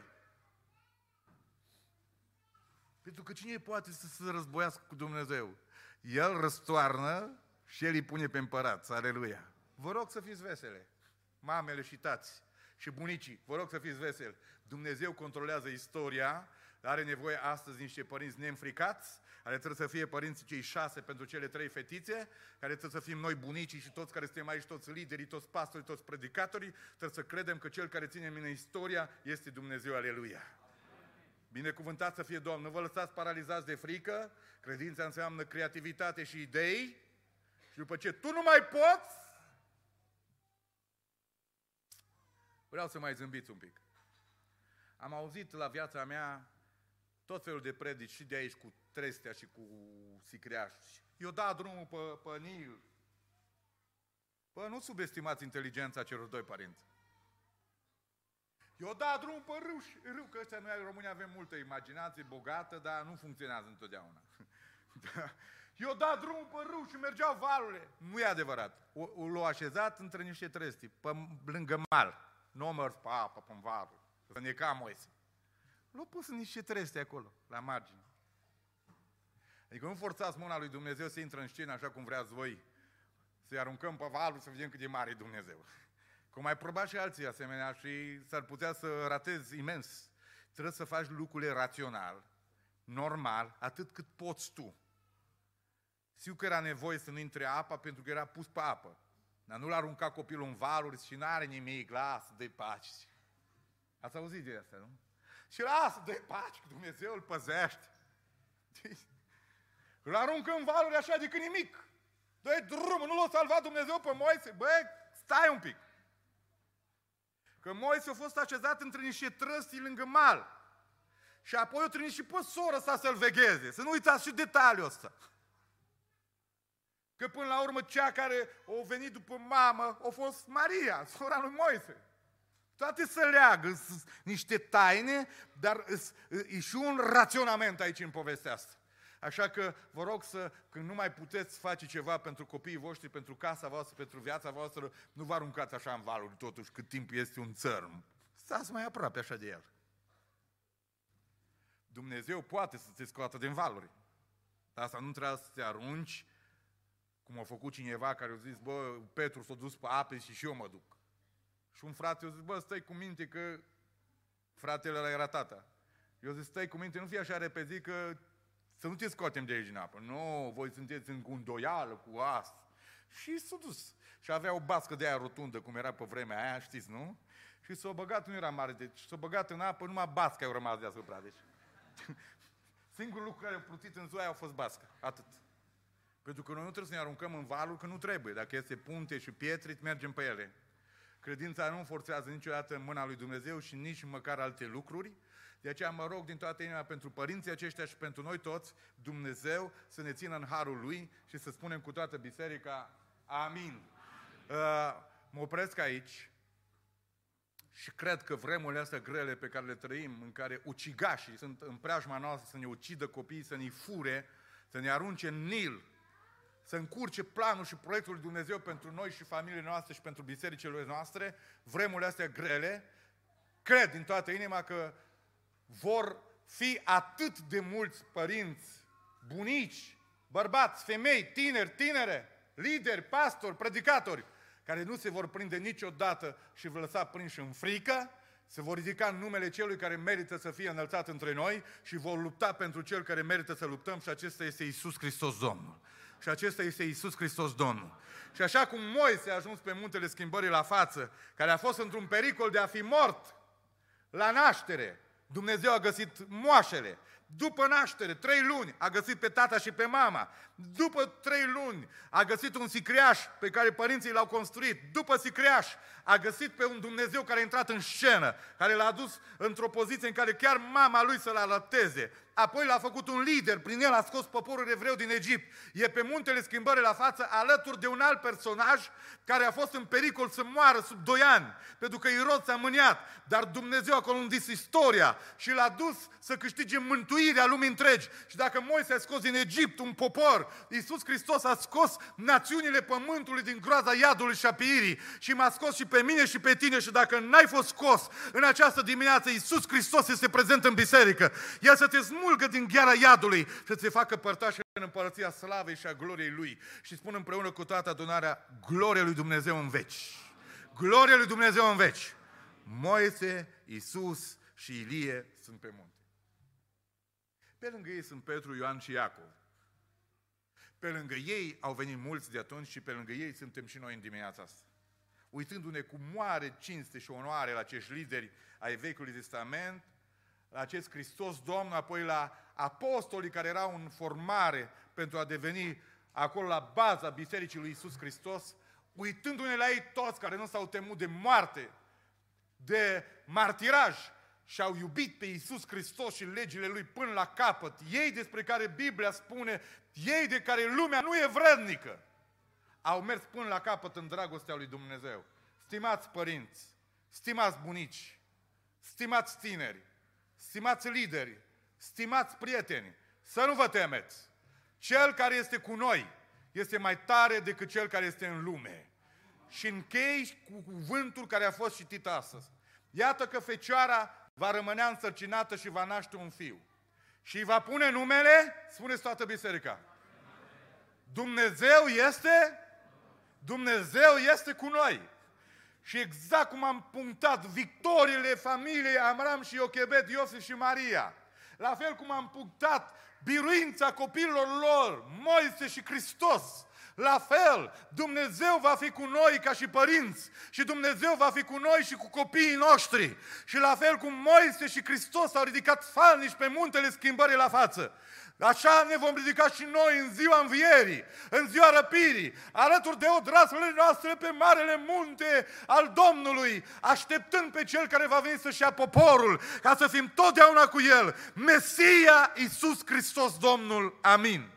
Pentru că cine poate să se războiască cu Dumnezeu? El răstoarnă și El îi pune pe împărat. Aleluia! Vă rog să fiți vesele, mamele și tați și bunicii, vă rog să fiți veseli. Dumnezeu controlează istoria, are nevoie astăzi niște părinți neînfricați, care trebuie să fie părinții cei șase pentru cele trei fetițe, care trebuie să fim noi bunicii și toți care suntem aici, toți liderii, toți pastorii, toți predicatorii, trebuie să credem că Cel care ține în mine istoria este Dumnezeu, aleluia! Binecuvântat să fie Domnul, nu vă lăsați paralizați de frică, credința înseamnă creativitate și idei și după ce tu nu mai poți, vreau să mai zâmbiți un pic. Am auzit la viața mea tot felul de predici și de aici cu trestea și cu sicriași. Eu da drumul pe, pe Nil. Bă, nu subestimați inteligența celor doi părinți. Eu da drumul pe râu, și, râu, că ăștia noi în România avem multă imaginație bogată, dar nu funcționează întotdeauna. Eu da drumul pe râu și mergeau valurile. Nu e adevărat. O, o l-au așezat între niște trestii, pe lângă mal. Nu o mers pe apă, pe valul. Să ne ca Moise. L-au pus în niște trestii acolo, la margine. Adică nu forțați mâna lui Dumnezeu să intre în scenă așa cum vreați voi, să-i aruncăm pe valul să vedem cât de mare e Dumnezeu. Cum mai probați și alții asemenea și s-ar putea să ratezi imens. Trebuie să faci lucrurile rațional, normal, atât cât poți tu. Știu că era nevoie să nu intre apa pentru că era pus pe apă. Dar nu l-a aruncat copilul în valuri și n-are nimic, lasă de pace. Ați auzit de asta, nu? Și lasă de pace, că Dumnezeu îl păzește. Îl aruncă în valuri așa de că nimic. Dă-i drumul, nu l-a salvat Dumnezeu pe Moise. Băi, stai un pic. Că Moise a fost așezat între niște trăstii lângă mal. Și apoi o trimis și pe soră sa să-l vegheze. Să nu uitați și detaliul ăsta. Că până la urmă cea care a venit după mamă a fost Maria, sora lui Moise. Toate se leagă, sunt niște taine, dar e și un raționament aici în povestea asta. Așa că vă rog să, când nu mai puteți face ceva pentru copiii voștri, pentru casa voastră, pentru viața voastră, nu vă aruncați așa în valuri totuși cât timp este un țărm. Stați mai aproape așa de el. Dumnezeu poate să te scoată din valuri. Dar asta nu trebuie să te arunci, cum a făcut cineva care a zis, bă, Petru s-a dus pe ape și și eu mă duc. Și un frate a zis, bă, stai cu minte că fratele ăla era tata. Eu zic, stai cu minte, nu fii așa repezit că să nu te scoatem de aici în apă. Nu, voi sunteți în îndoială cu asta. Și s-a dus. Și avea o bască de aia rotundă, cum era pe vremea aia, știți, nu? Și s-a băgat, nu era mare, deci s-a băgat în apă, numai basca au rămas deasupra. Deci. Singurul lucru care a plutit în ziua aia a fost basca. Atât. Pentru că noi nu trebuie să ne aruncăm în valuri, că nu trebuie. Dacă este punte și pietre, mergem pe ele. Credința nu forțează niciodată mâna lui Dumnezeu și nici măcar alte lucruri. De aceea mă rog din toată inima pentru părinții aceștia și pentru noi toți, Dumnezeu să ne țină în harul Lui și să spunem cu toată biserica, amin. Uh, mă opresc aici și cred că vremurile astea grele pe care le trăim, în care ucigașii sunt în preajma noastră să ne ucidă copiii, să ne fure, să ne arunce în Nil, să încurce planul și proiectul lui Dumnezeu pentru noi și familiile noastre și pentru bisericile noastre, vremurile astea grele, cred din toată inima că vor fi atât de mulți părinți, bunici, bărbați, femei, tineri, tinere, lideri, pastori, predicatori, care nu se vor prinde niciodată și vor lăsa prinși în frică, se vor ridica în numele celui care merită să fie înălțat între noi și vor lupta pentru cel care merită să luptăm și acesta este Iisus Hristos Domnul. Și acesta este Iisus Hristos Domnul. Și așa cum Moise a ajuns pe muntele schimbării la față, care a fost într-un pericol de a fi mort la naștere, Dumnezeu a găsit moașele. După naștere, trei luni, a găsit pe tata și pe mama. După trei luni, a găsit un sicriaș pe care părinții l-au construit. După sicriaș, a găsit pe un Dumnezeu care a intrat în scenă, care l-a adus într-o poziție în care chiar mama lui să-l alăpteze. Apoi l-a făcut un lider, prin el a scos poporul evreu din Egipt. E pe muntele schimbării la față, alături de un alt personaj care a fost în pericol să moară sub doi ani, pentru că Irod s-a mâniat, dar Dumnezeu a colundit istoria și l-a dus să câștige mântuirea lumii întregi. Și dacă Moise a scos din Egipt un popor, Iisus Hristos a scos națiunile pământului din groaza iadului și a piirii și m-a scos și pe mine și pe tine. Și dacă n-ai fost scos în această dimineață, Iisus Hristos este prezent în biserică. El să te smulgă din gheara iadului și să te facă părtaș în împărăția slavei și a gloriei Lui. Și spun împreună cu toată adunarea, gloria lui Dumnezeu în veci. Gloria lui Dumnezeu în veci. Moise, Iisus și Ilie sunt pe munte. Pe lângă ei sunt Petru, Ioan și Iacov. Pe lângă ei au venit mulți de atunci și pe lângă ei suntem și noi în dimineața asta. Uitându-ne cu mare cinste și onoare la acești lideri ai Vechiului Testament, la acest Hristos Domn, apoi la apostolii care erau în formare pentru a deveni acolo la baza Bisericii lui Iisus Hristos, uitându-ne la ei toți care nu s-au temut de moarte, de martiraj și au iubit pe Iisus Hristos și legile Lui până la capăt, ei despre care Biblia spune, ei de care lumea nu e vrednică, au mers până la capăt în dragostea lui Dumnezeu. Stimați părinți, stimați bunici, stimați tineri, stimați lideri, stimați prieteni, să nu vă temeți. Cel care este cu noi este mai tare decât cel care este în lume. Și închei cu cuvântul care a fost citit astăzi. Iată că fecioara va rămânea însărcinată și va naște un fiu. Și îi va pune numele, spuneți toată biserica, Dumnezeu este, Dumnezeu este cu noi. Și exact cum am punctat victoriile familiei Amram și Iochebed, Iosif și Maria, la fel cum am punctat biruința copiilor lor, Moise și Hristos. La fel, Dumnezeu va fi cu noi ca și părinți și Dumnezeu va fi cu noi și cu copiii noștri. Și la fel cum Moise și Hristos au ridicat falnici pe muntele schimbării la față, așa ne vom ridica și noi în ziua învierii, în ziua răpirii, alături de odraslele noastre pe marele munte al Domnului, așteptând pe Cel care va veni să-și ia poporul, ca să fim totdeauna cu El, Mesia Iisus Hristos Domnul. Amin.